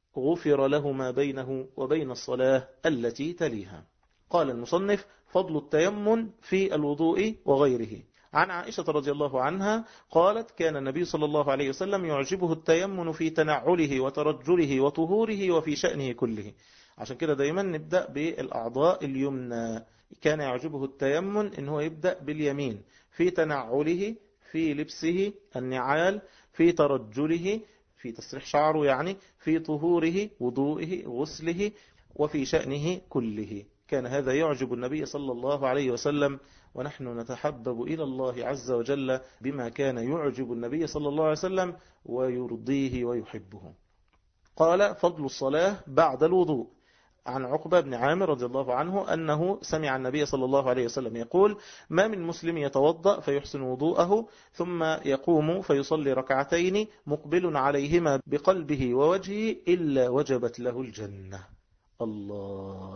[SPEAKER 1] غفر له ما بينه وبين الصلاة التي تليها. قال المصنف فضل التيمم في الوضوء وغيره. عن عائشة رضي الله عنها قالت كان النبي صلى الله عليه وسلم يعجبه التيمم في تنعله وترجله وطهوره وفي شأنه كله. عشان كده دايما نبدأ بالأعضاء اليمنى. كان يعجبه التيمم إن هو يبدأ باليمين في تنعله، في لبسه النعال، في ترجله في تسريح شعره، يعني في طهوره وضوئه غسله، وفي شأنه كله. كان هذا يعجب النبي صلى الله عليه وسلم، ونحن نتحبب إلى الله عز وجل بما كان يعجب النبي صلى الله عليه وسلم ويرضيه ويحبه. قال فضل الصلاة بعد الوضوء. عن عقبة بن عامر رضي الله عنه أنه سمع النبي صلى الله عليه وسلم يقول ما من مسلم يتوضأ فيحسن وضوءه ثم يقوم فيصلي ركعتين مقبل عليهما بقلبه ووجهه إلا وجبت له الجنة. الله،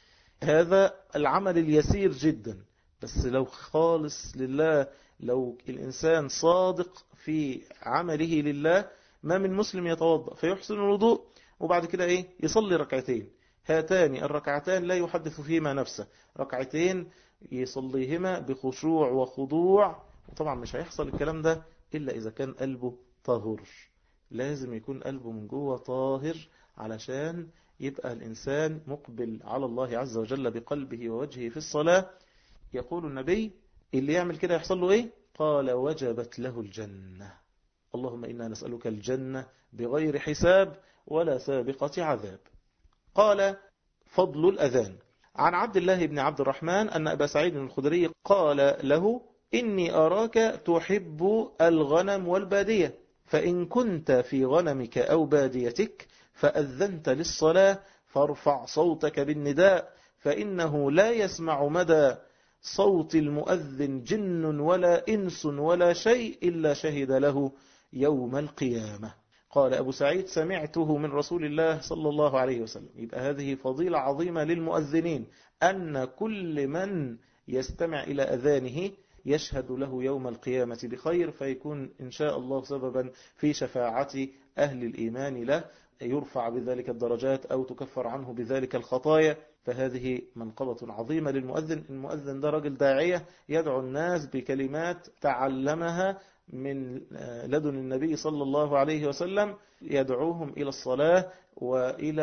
[SPEAKER 1] هذا العمل اليسير جدا، بس لو خالص لله، لو الإنسان صادق في عمله لله. ما من مسلم يتوضأ فيحسن الوضوء وبعد كده إيه يصلي ركعتين، هاتان الركعتان لا يحدث فيهما نفسه، ركعتين يصليهما بخشوع وخضوع. وطبعا مش هيحصل الكلام ده إلا إذا كان قلبه طاهر، لازم يكون قلبه من جوه طاهر علشان يبقى الإنسان مقبل على الله عز وجل بقلبه ووجهه في الصلاة. يقول النبي اللي يعمل كده يحصل له إيه؟ قال وجبت له الجنة. اللهم إنا نسألك الجنة بغير حساب ولا سابقة عذاب. قال فضل الأذان. عن عبد الله بن عبد الرحمن أن أبا سعيد الخدري قال له إني أراك تحب الغنم والبادية، فإن كنت في غنمك أو باديتك فأذنت للصلاة فارفع صوتك بالنداء، فإنه لا يسمع مدى صوت المؤذن جن ولا إنس ولا شيء إلا شهد له يوم القيامة. قال أبو سعيد سمعته من رسول الله صلى الله عليه وسلم. يبقى هذه فضيلة عظيمة للمؤذنين، أن كل من يستمع إلى أذانه يشهد له يوم القيامة بخير، فيكون إن شاء الله سببا في شفاعة أهل الإيمان له، يرفع بذلك الدرجات أو تكفر عنه بذلك الخطايا. فهذه منقبة عظيمة للمؤذن. المؤذن ده رجل داعية يدعو الناس بكلمات تعلمها من لدن النبي صلى الله عليه وسلم، يدعوهم إلى الصلاة وإلى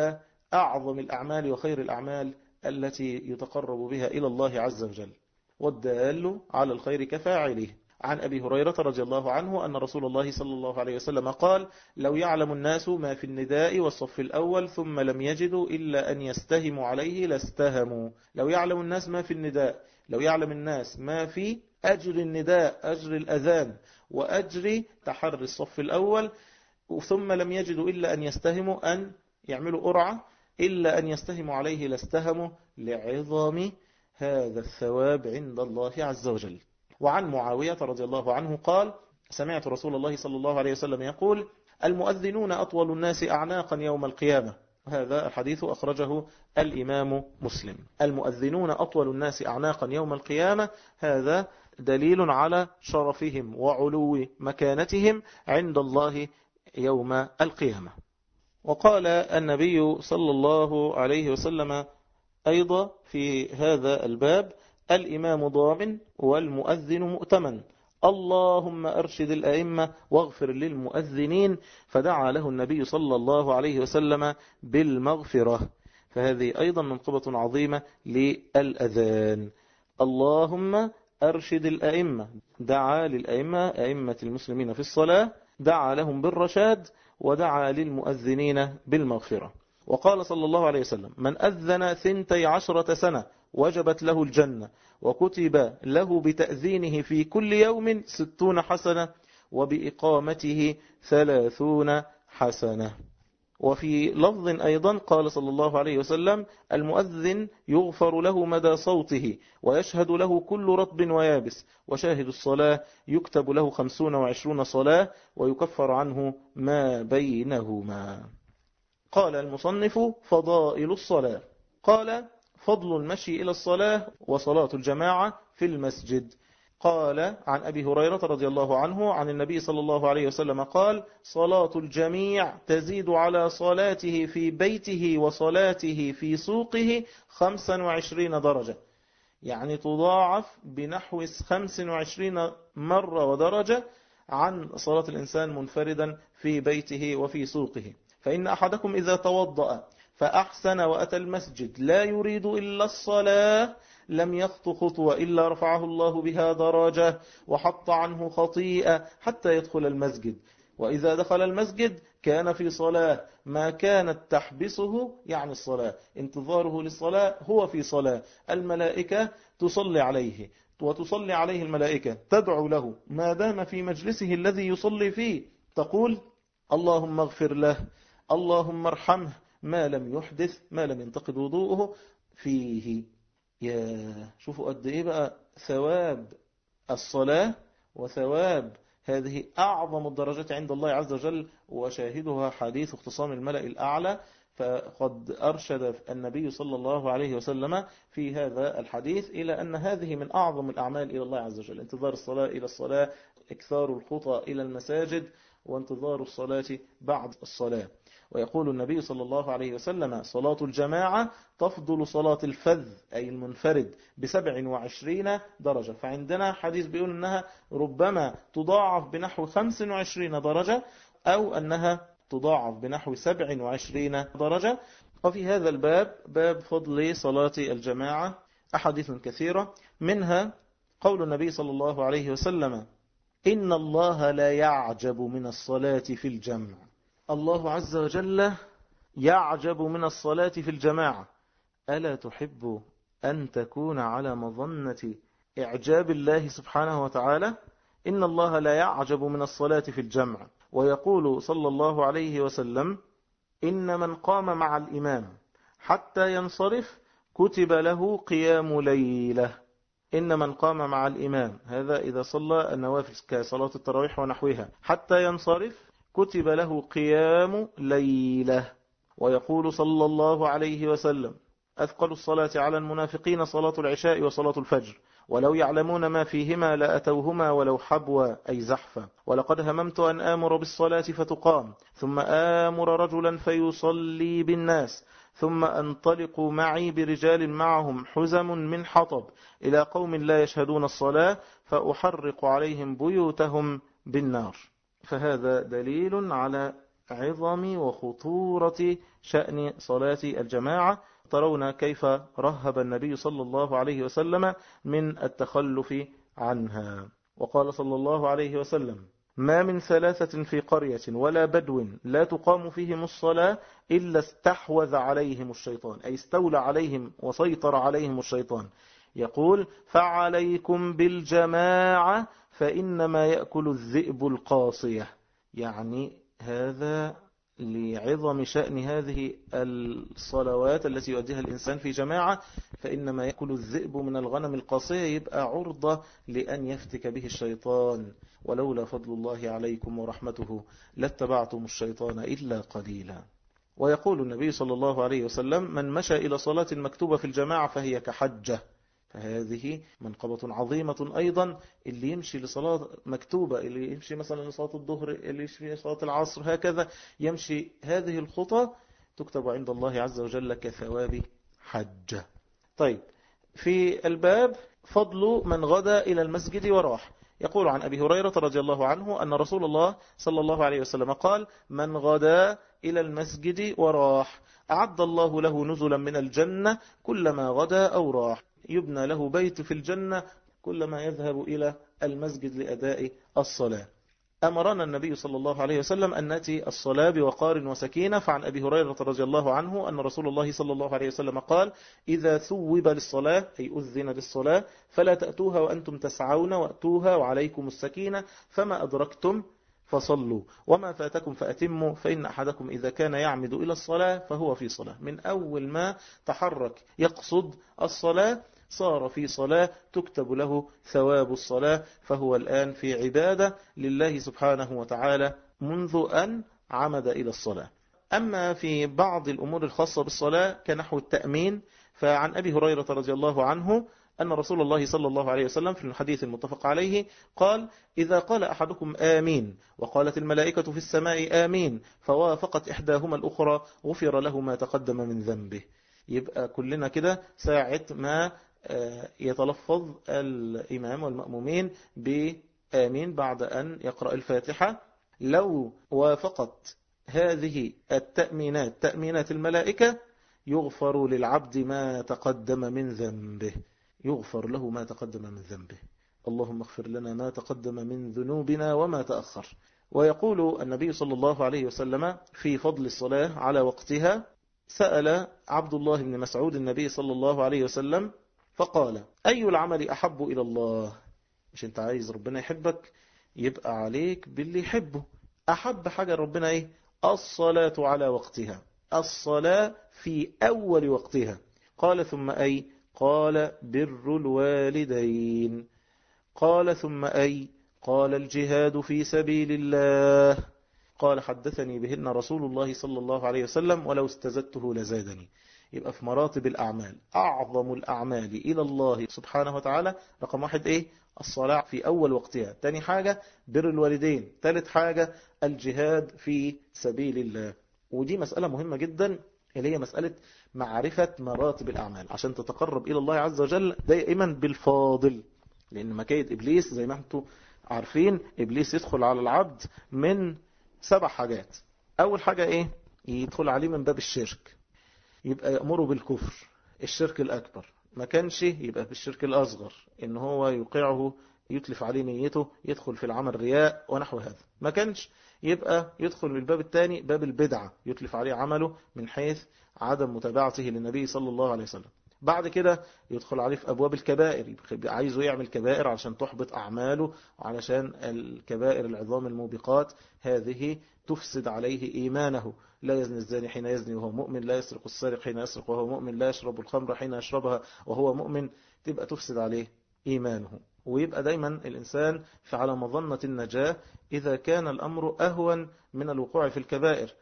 [SPEAKER 1] أعظم الأعمال وخير الأعمال التي يتقرب بها إلى الله عز وجل، والدال على الخير كفاعله. عن أبي هريرة رضي الله عنه أن رسول الله صلى الله عليه وسلم قال: لو يعلم الناس ما في النداء والصف الأول ثم لم يجدوا إلا أن يستهموا عليه لاستهموا. لو يعلم الناس ما في النداء، لو يعلم الناس ما في أجر النداء، أجر الأذان وأجر تحري الصف الأول، ثم لم يجدوا إلا أن يستهموا، أن يعملوا قرعة، إلا أن يستهموا عليه لاستهموا، لعظم هذا الثواب عند الله عز وجل. وعن معاوية رضي الله عنه قال: سمعت رسول الله صلى الله عليه وسلم يقول: المؤذنون أطول الناس أعناقا يوم القيامة. هذا الحديث أخرجه الإمام مسلم. المؤذنون أطول الناس أعناقا يوم القيامة، هذا دليل على شرفهم وعلو مكانتهم عند الله يوم القيامة. وقال النبي صلى الله عليه وسلم أيضا في هذا الباب: الإمام ضامن والمؤذن مؤتمن، اللهم أرشد الأئمة واغفر للمؤذنين. فدعا له النبي صلى الله عليه وسلم بالمغفرة. فهذه أيضا منقبة عظيمة للأذان. اللهم أرشد الأئمة، دعا للأئمة أئمة المسلمين في الصلاة، دعا لهم بالرشاد، ودعا للمؤذنين بالمغفرة. وقال صلى الله عليه وسلم: من أذن ثنتي عشرة سنة وجبت له الجنة، وكتب له بتأذينه في كل يوم ستون حسنة، وبإقامته ثلاثون حسنة. وفي لفظ أيضا قال صلى الله عليه وسلم: المؤذن يغفر له مدى صوته، ويشهد له كل رطب ويابس، وشاهد الصلاة يكتب له خمسون وعشرون صلاة، ويكفر عنه ما بينهما. قال المصنف: فضائل الصلاة. قال: فضل المشي إلى الصلاة وصلاة الجماعة في المسجد. قال عن أبي هريرة رضي الله عنه عن النبي صلى الله عليه وسلم قال: صلاة الجميع تزيد على صلاته في بيته وصلاته في سوقه خمسا وعشرين درجة، يعني تضاعف بنحو خمس وعشرين مرة ودرجة عن صلاة الإنسان منفردا في بيته وفي سوقه. فإن أحدكم إذا توضأ فأحسن وأتى المسجد لا يريد إلا الصلاة لم يخط خطوة إلا رفعه الله بها درجة وحط عنه خطيئة حتى يدخل المسجد. وإذا دخل المسجد كان في صلاة ما كانت تحبسه، يعني الصلاة، انتظاره للصلاة هو في صلاة. الملائكة تصلي عليه وتصلي عليه الملائكة، تدعو له ما دام في مجلسه الذي يصلي فيه، تقول: اللهم اغفر له، اللهم ارحمه، ما لم يحدث، ما لم ينتقد وضوءه فيه. يا شوفوا قد ايه بقى ثواب الصلاة وثواب هذه أعظم الدرجات عند الله عز وجل، وشاهدها حديث اختصام الملأ الأعلى. فقد أرشد النبي صلى الله عليه وسلم في هذا الحديث إلى أن هذه من أعظم الأعمال إلى الله عز وجل: انتظار الصلاة إلى الصلاة، إكثار الخطى إلى المساجد، وانتظار الصلاة بعد الصلاة. ويقول النبي صلى الله عليه وسلم: صلاة الجماعة تفضل صلاة الفذ أي المنفرد بسبع وعشرين درجة. فعندنا حديث بيقول أنها ربما تضاعف بنحو خمس وعشرين درجة، أو أنها تضاعف بنحو سبع وعشرين درجة. وفي هذا الباب باب فضل صلاة الجماعة أحاديث كثيرة، منها قول النبي صلى الله عليه وسلم: إن الله لا يعجب من الصلاة في الجمع. الله عز وجل يعجب من الصلاة في الجماعة. ألا تحب أن تكون على مظنة إعجاب الله سبحانه وتعالى؟ إن الله لا يعجب من الصلاة في الجمع. ويقول صلى الله عليه وسلم: إن من قام مع الإمام حتى ينصرف كتب له قيام ليلة. إن من قام مع الإمام، هذا إذا صلى النوافل كصلاة التراويح ونحوها، حتى ينصرف كتب له قيام ليلة. ويقول صلى الله عليه وسلم: أثقل الصلاة على المنافقين صلاة العشاء وصلاة الفجر، ولو يعلمون ما فيهما لأتوهما ولو حبوا أي زحفا. ولقد هممت أن آمر بالصلاة فتقام، ثم آمر رجلا فيصلي بالناس، ثم أنطلق معي برجال معهم حزم من حطب إلى قوم لا يشهدون الصلاة فأحرق عليهم بيوتهم بالنار. فهذا دليل على عظم وخطورة شأن صلاة الجماعة. ترون كيف رهب النبي صلى الله عليه وسلم من التخلف عنها. وقال صلى الله عليه وسلم: ما من ثلاثة في قرية ولا بدو لا تقام فيهم الصلاة إلا استحوذ عليهم الشيطان، أي استولى عليهم وسيطر عليهم الشيطان. يقول: فعليكم بالجماعة فإنما يأكل الذئب القاصية. يعني هذا لعظم شأن هذه الصلوات التي يؤديها الإنسان في جماعة، فإنما يأكل الذئب من الغنم القاصية، يبقى عرضة لأن يفتك به الشيطان. ولولا فضل الله عليكم ورحمته لاتبعتم الشيطان إلا قليلا. ويقول النبي صلى الله عليه وسلم: من مشى إلى صلاة مكتوبة في الجماعة فهي كحجة. فهذه منقبة عظيمة أيضا. اللي يمشي لصلاة مكتوبة، اللي يمشي مثلا لصلاة الظهر، اللي يمشي لصلاة العصر، هكذا يمشي هذه الخطى تكتب عند الله عز وجل كثواب حجة. طيب، في الباب فضل من غدا إلى المسجد وراح. يقول عن أبي هريرة رضي الله عنه أن رسول الله صلى الله عليه وسلم قال: من غدا إلى المسجد وراح أعد الله له نزلا من الجنة كلما غدا أو راح، يبنى له بيت في الجنة كلما يذهب إلى المسجد لأداء الصلاة. أمرنا النبي صلى الله عليه وسلم أن نأتي الصلاة بوقار وسكينة. فعن أبي هريرة رضي الله عنه أن رسول الله صلى الله عليه وسلم قال: إذا ثوب للصلاة، أي أذن للصلاة، فلا تأتوها وأنتم تسعون، وأتوها وعليكم السكينة، فما أدركتم فصلوا وما فاتكم فأتموا، فإن أحدكم إذا كان يعمد إلى الصلاة فهو في صلاة. من أول ما تحرك يقصد الصلاة صار في صلاة تكتب له ثواب الصلاة، فهو الآن في عبادة لله سبحانه وتعالى منذ أن عمد إلى الصلاة. أما في بعض الأمور الخاصة بالصلاة كنحو التأمين، فعن أبي هريرة رضي الله عنه أن رسول الله صلى الله عليه وسلم في الحديث المتفق عليه قال: إذا قال أحدكم آمين وقالت الملائكة في السماء آمين فوافقت إحداهما الأخرى غفر له ما تقدم من ذنبه. يبقى كلنا كده ساعة ما يتلفظ الإمام والمأمومين بآمين بعد أن يقرأ الفاتحة، لو وافقت هذه التأمينات تأمينات الملائكة يغفر للعبد ما تقدم من ذنبه، يغفر له ما تقدم من ذنبه. اللهم اغفر لنا ما تقدم من ذنوبنا وما تأخر. ويقول النبي صلى الله عليه وسلم في فضل الصلاة على وقتها: سأل عبد الله بن مسعود النبي صلى الله عليه وسلم فقال: أي العمل أحب إلى الله؟ مش انت عايز ربنا يحبك؟ يبقى عليك باللي يحبه. أحب حاجة ربنا إيه؟ الصلاة على وقتها، الصلاة في أول وقتها. قال: ثم أي؟ قال: بر الوالدين. قال: ثم أي؟ قال: الجهاد في سبيل الله. قال: حدثني بهن رسول الله صلى الله عليه وسلم ولو استزدته لزادني. يبقى في مراتب الأعمال أعظم الأعمال إلى الله سبحانه وتعالى رقم واحد إيه؟ الصلاة في أول وقتها. تاني حاجة بر الوالدين. ثالث حاجة الجهاد في سبيل الله. ودي مسألة مهمة جدا اللي هي مسألة معرفة مراتب الأعمال عشان تتقرب إلى الله عز وجل دائما بالفاضل. لأن مكايد إبليس زي ما انتم عارفين، إبليس يدخل على العبد من سبع حاجات. أول حاجة إيه؟ يدخل عليه من باب الشرك، يبقى يأمره بالكفر، الشرك الأكبر. ما كانش يبقى بالشرك الأصغر، إن هو يوقعه يتلف عليه نيته، يدخل في العمل رياء ونحو هذا. ما كانش يبقى يدخل من الباب الثاني باب البدعة، يتلف عليه عمله من حيث عدم متابعته للنبي صلى الله عليه وسلم. بعد كده يدخل عليه في أبواب الكبائر، عايزه يعمل كبائر عشان تحبط أعماله، وعلشان الكبائر العظام الموبقات هذه تفسد عليه إيمانه. لا يزني الزاني حين يزني وهو مؤمن، لا يسرق السارق حين يسرق وهو مؤمن، لا يشرب الخمر حين يشربها وهو مؤمن. تبقى تفسد عليه إيمانه. ويبقى دايما الإنسان على مظنة النجاة إذا كان الأمر أهون من الوقوع في الكبائر.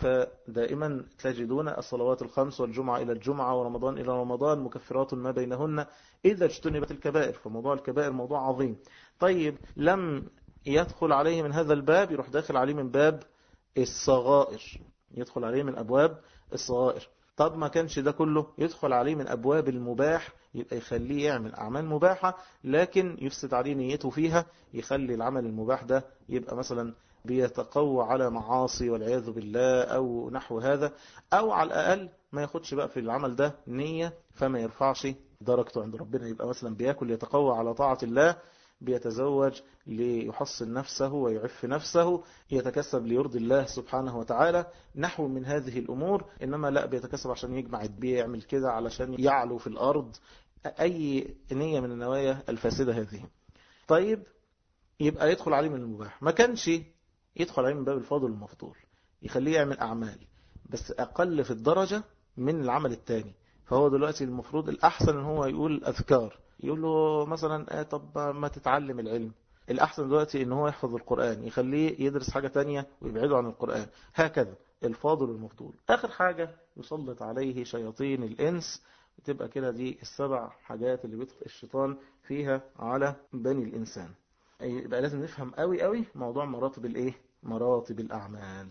[SPEAKER 1] فدائما تجدون الصلوات الخمس والجمعة إلى الجمعة ورمضان إلى رمضان مكفرات ما بينهن إذا اجتنبت الكبائر. فموضوع الكبائر موضوع عظيم. طيب، لم يدخل عليه من هذا الباب، يروح داخل عليه من باب الصغائر، يدخل عليه من أبواب الصغائر. طب ما كانش ده كله، يدخل عليه من أبواب المباح، يبقى يخليه يعمل أعمال مباحة لكن يفسد عليه نيته فيها، يخلي العمل المباح ده يبقى مثلا بيتقوى على معاصي والعياذ بالله أو نحو هذا، أو على الأقل ما ياخدش بقى في العمل ده نية فما يرفعش درجته عند ربنا. يبقى مثلا بياكل يتقوى على طاعة الله، بيتزوج ليحصن نفسه ويعف نفسه، يتكسب ليرضي الله سبحانه وتعالى، نحو من هذه الأمور. إنما لا بيتكسب عشان يجمع البيع، يعمل كده علشان يعلو في الأرض، أي نية من النوايا الفاسدة هذه. طيب يبقى يدخل عليه من المباح. ما كانش يدخل عليه من باب الفاضل المفضول، يخليه يعمل أعمال بس أقل في الدرجة من العمل التاني. فهو دلوقتي المفروض الأحسن ان هو يقول أذكار، يقول له مثلا آه طب ما تتعلم العلم. الأحسن دلوقتي ان هو يحفظ القرآن، يخليه يدرس حاجة تانية ويبعده عن القرآن. هكذا الفاضل والمفضول. آخر حاجة يسلط عليه شياطين الإنس. تبقى كده دي السبع حاجات اللي بيدخل الشيطان فيها على بني الإنسان. يبقى لازم نفهم قوي قوي موضوع مراتب الايه، مراتب الأعمال.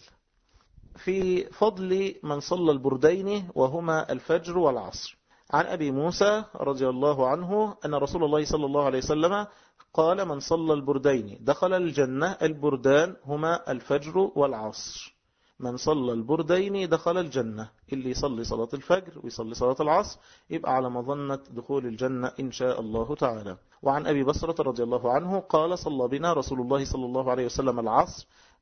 [SPEAKER 1] في فضل من صلى البردين وهما الفجر والعصر. عن أبي موسى رضي الله عنه أن رسول الله صلى الله عليه وسلم قال: من صلى البردين دخل الجنة. البردان هما الفجر والعصر. من صلى البردين دخل الجنة. اللي يصلي صلاة الفجر ويصلي صلاة العصر يبقى على مظنة دخول الجنة إن شاء الله تعالى. وعن أبي بصرة رضي الله عنه قال: صلى بنا رسول الله صلى الله عليه وسلم العصر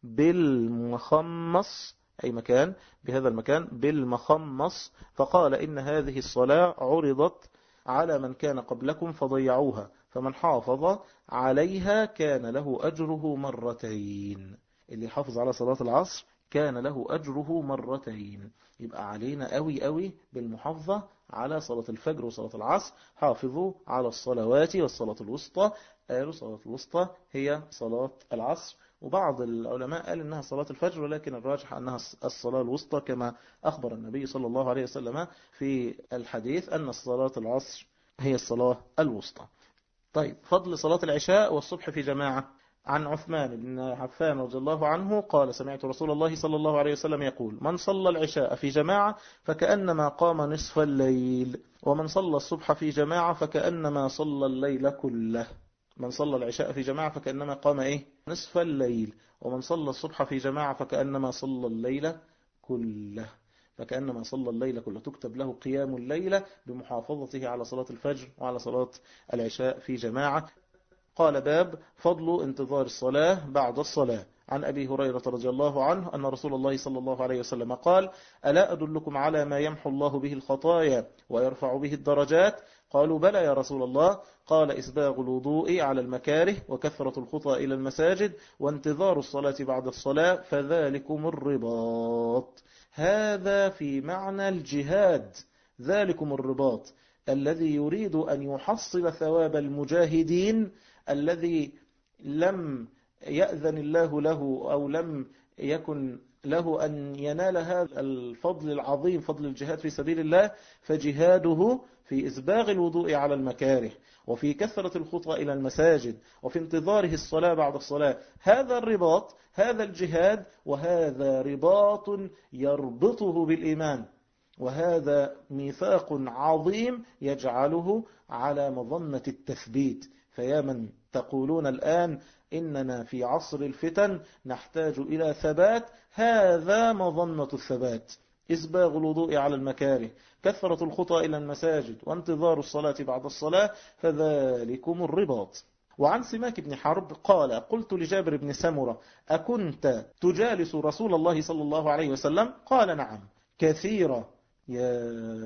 [SPEAKER 1] بالمخمص، أي مكان بهذا المكان، بالمخمص، فقال: إن هذه الصلاة عرضت على من كان قبلكم فضيعوها، فمن حافظ عليها كان له أجره مرتين. اللي حافظ على صلاة العصر كان له أجره مرتين. يبقى علينا قوي قوي بالمحافظة على صلاة الفجر وصلاة العصر. حافظوا على الصلوات والصلاة الوسطى. قالوا صلاة الوسطى هي صلاة العصر، وبعض العلماء قال إنها صلاة الفجر، ولكن الراجح أنها الصلاة الوسطى، كما أخبر النبي صلى الله عليه وسلم في الحديث أن الصلاة العصر هي الصلاة الوسطى. طيب فضل صلاة العشاء والصبح في جماعة. عن عثمان بن عفان رضي الله عنه قال: سمعت رسول الله صلى الله عليه وسلم يقول: من صلى العشاء في جماعة فكأنما قام نصف الليل، ومن صلى الصبح في جماعة فكأنما صلى الليل كله. من صلى العشاء في جماعة فكأنما قام إيه؟ نصف الليل. ومن صلى الصبح في جماعة فكأنما صلى الليل كله. فكأنما صلى الليل كله، تكتب له قيام الليل بمحافظته على صلاة الفجر وعلى صلاة العشاء في جماعة. قال: باب فضل انتظار الصلاة بعد الصلاة. عن أبي هريرة رضي الله عنه أن رسول الله صلى الله عليه وسلم قال: ألا أدلكم على ما يمحو الله به الخطايا ويرفع به الدرجات؟ قالوا: بلى يا رسول الله. قال: إسباغ الوضوء على المكاره، وكثرة الخطى إلى المساجد، وانتظار الصلاة بعد الصلاة، فذلكم الرباط. هذا في معنى الجهاد. ذلكم الرباط الذي يريد أن يحصل ثواب المجاهدين، الذي لم يأذن الله له أو لم يكن له أن ينال هذا الفضل العظيم، فضل الجهاد في سبيل الله، فجهاده في إسباغ الوضوء على المكاره، وفي كثرة الخطى إلى المساجد، وفي انتظاره الصلاة بعد الصلاة. هذا الرباط، هذا الجهاد، وهذا رباط يربطه بالإيمان، وهذا ميثاق عظيم يجعله على مظنة التثبيت. فيا من تقولون الآن إننا في عصر الفتن نحتاج إلى ثبات، هذا مظنة الثبات: إسباغ الوضوء على المكاره، كثرة الخطى إلى المساجد، وانتظار الصلاة بعد الصلاة، فذلكم الرباط. وعن سماك بن حرب قال: قلت لجابر بن سمرة: أكنت تجالس رسول الله صلى الله عليه وسلم؟ قال: نعم كثيرا. يا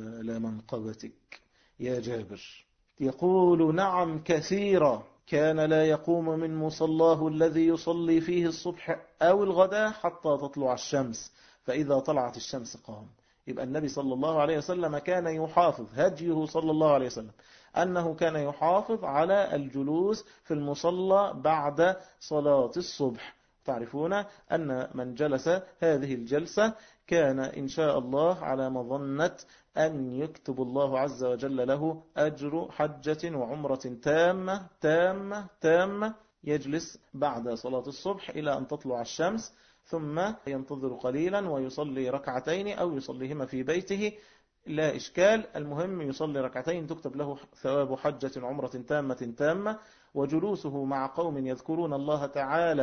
[SPEAKER 1] لمنقبتك يا جابر. يقول: نعم كثيرا. كان لا يقوم من مصلاه الذي يصلي فيه الصبح أو الغداء حتى تطلع الشمس، فإذا طلعت الشمس قام. يبقى النبي صلى الله عليه وسلم كان يحافظ، هديه صلى الله عليه وسلم أنه كان يحافظ على الجلوس في المصلى بعد صلاة الصبح. تعرفون أن من جلس هذه الجلسة كان إن شاء الله على مظنة أن يكتب الله عز وجل له أجر حجة وعمرة تامة تامة تامة. يجلس بعد صلاة الصبح إلى أن تطلع الشمس، ثم ينتظر قليلا ويصلي ركعتين أو يصليهما في بيته، لا إشكال. المهم يصلي ركعتين تكتب له ثواب حجة عمرة تامة تامة. وجلوسه مع قوم يذكرون الله تعالى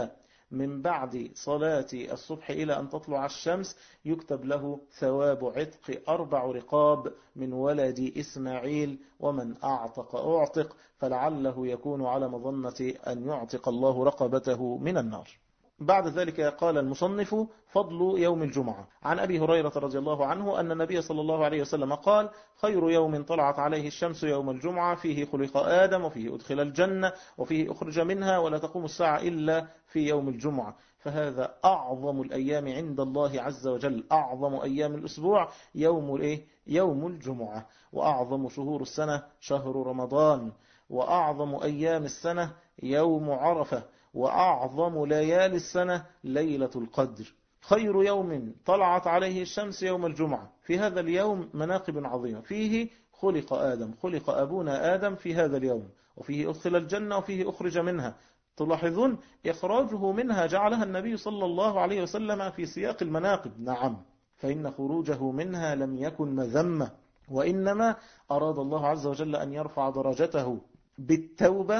[SPEAKER 1] من بعد صلاة الصبح إلى أن تطلع الشمس يكتب له ثواب عتق أربع رقاب من ولد إسماعيل، ومن أعتق أعتق، فلعله يكون على مظنة أن يعتق الله رقبته من النار. بعد ذلك قال المصنف: فضل يوم الجمعة. عن أبي هريرة رضي الله عنه أن النبي صلى الله عليه وسلم قال: خير يوم طلعت عليه الشمس يوم الجمعة، فيه خلق آدم، وفيه أدخل الجنة، وفيه أخرج منها، ولا تقوم الساعة إلا في يوم الجمعة. فهذا أعظم الأيام عند الله عز وجل، أعظم أيام الأسبوع يوم الإيه؟ يوم الجمعة. وأعظم شهور السنة شهر رمضان، وأعظم أيام السنة يوم عرفة، وأعظم ليالي السنة ليلة القدر. خير يوم طلعت عليه الشمس يوم الجمعة. في هذا اليوم مناقب عظيمة، فيه خلق آدم، خلق أبونا آدم في هذا اليوم، وفيه أدخل الجنة، وفيه أخرج منها. تلاحظون إخراجه منها جعلها النبي صلى الله عليه وسلم في سياق المناقب. نعم، فإن خروجه منها لم يكن مذمة، وإنما أراد الله عز وجل أن يرفع درجته بالتوبة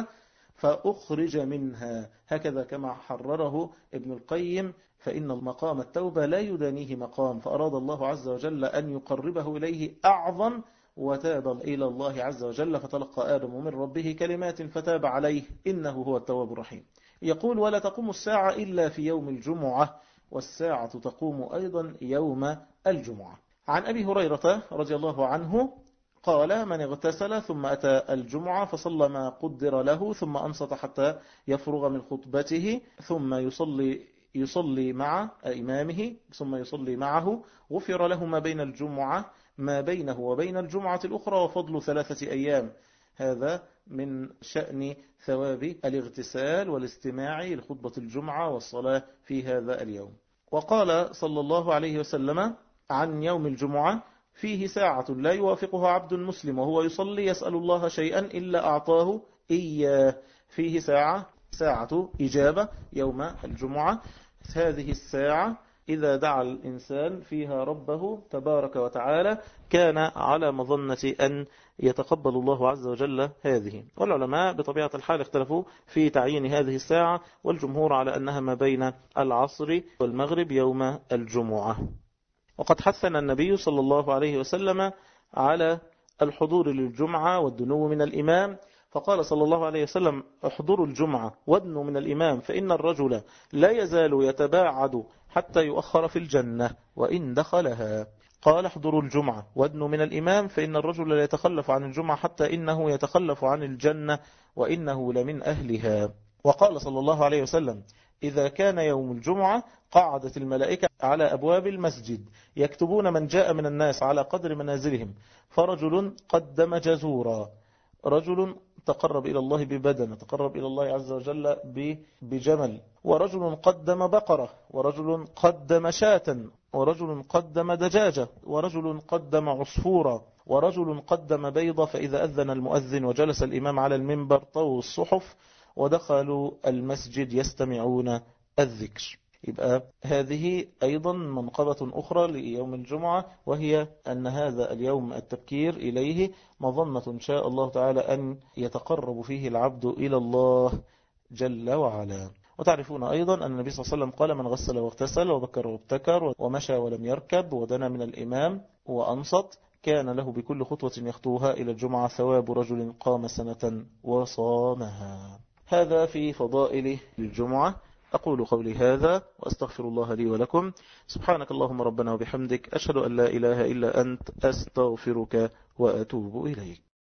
[SPEAKER 1] فأخرج منها، هكذا كما حرره ابن القيم: فإن مقام التوبة لا يدانيه مقام، فأراد الله عز وجل أن يقربه إليه أعظم، وتاب إلى الله عز وجل فتلقى آدم من ربه كلمات فتاب عليه إنه هو التواب الرحيم. يقول: ولا تقوم الساعة إلا في يوم الجمعة، والساعة تقوم أيضا يوم الجمعة. عن أبي هريرة رضي الله عنه قال: من اغتسل ثم أتى الجمعة فصلى ما قدر له، ثم أنصت حتى يفرغ من خطبته، ثم يصلي يصلي مع إمامه، ثم يصلي معه، غفر له ما بين الجمعة ما بينه وبين الجمعة الأخرى، وفضل ثلاثة أيام. هذا من شأن ثواب الاغتسال والاستماع لخطبة الجمعة والصلاة في هذا اليوم. وقال صلى الله عليه وسلم عن يوم الجمعة: فيه ساعة لا يوافقها عبد مسلم وهو يصلي يسأل الله شيئا إلا أعطاه إياه. فيه ساعة ساعة إجابة يوم الجمعة. هذه الساعة إذا دعا الإنسان فيها ربه تبارك وتعالى كان على مظنة أن يتقبل الله عز وجل هذه. والعلماء بطبيعة الحال اختلفوا في تعيين هذه الساعة، والجمهور على أنها ما بين العصر والمغرب يوم الجمعة. وقد حثنا النبي صلى الله عليه وسلم على الحضور للجمعة والدنو من الإمام، فقال صلى الله عليه وسلم: احضروا الجمعة وادنوا من الإمام، فإن الرجل لا يزال يتباعد حتى يؤخر في الجنة وإن دخلها. قال: احضروا الجمعة وادنوا من الإمام، فإن الرجل لا يتخلف عن الجمعة حتى إنه يتخلف عن الجنة وإنه لمن أهلها. وقال صلى الله عليه وسلم: إذا كان يوم الجمعة قعدت الملائكة على أبواب المسجد يكتبون من جاء من الناس على قدر منازلهم، فرجل قدم جزورا، رجل تقرب إلى الله ببدن، تقرب إلى الله عز وجل بجمل، ورجل قدم بقرة، ورجل قدم شاة، ورجل قدم دجاجة، ورجل قدم عصفورا، ورجل قدم بيضة. فإذا أذن المؤذن وجلس الإمام على المنبر طووا الصحف ودخلوا المسجد يستمعون الذكر. يبقى هذه أيضا منقبة أخرى ليوم الجمعة، وهي أن هذا اليوم التبكير إليه مظنة إن شاء الله تعالى أن يتقرب فيه العبد إلى الله جل وعلا. وتعرفون أيضا أن النبي صلى الله عليه وسلم قال: من غسل واغتسل وبكر وابتكر ومشى ولم يركب ودنا من الإمام وأنصت كان له بكل خطوة يخطوها إلى الجمعة ثواب رجل قام سنة وصامها. هذا في فضائل الجمعة. أقول قولي هذا وأستغفر الله لي ولكم. سبحانك اللهم ربنا وبحمدك، أشهد أن لا إله إلا أنت، أستغفرك وأتوب إليك.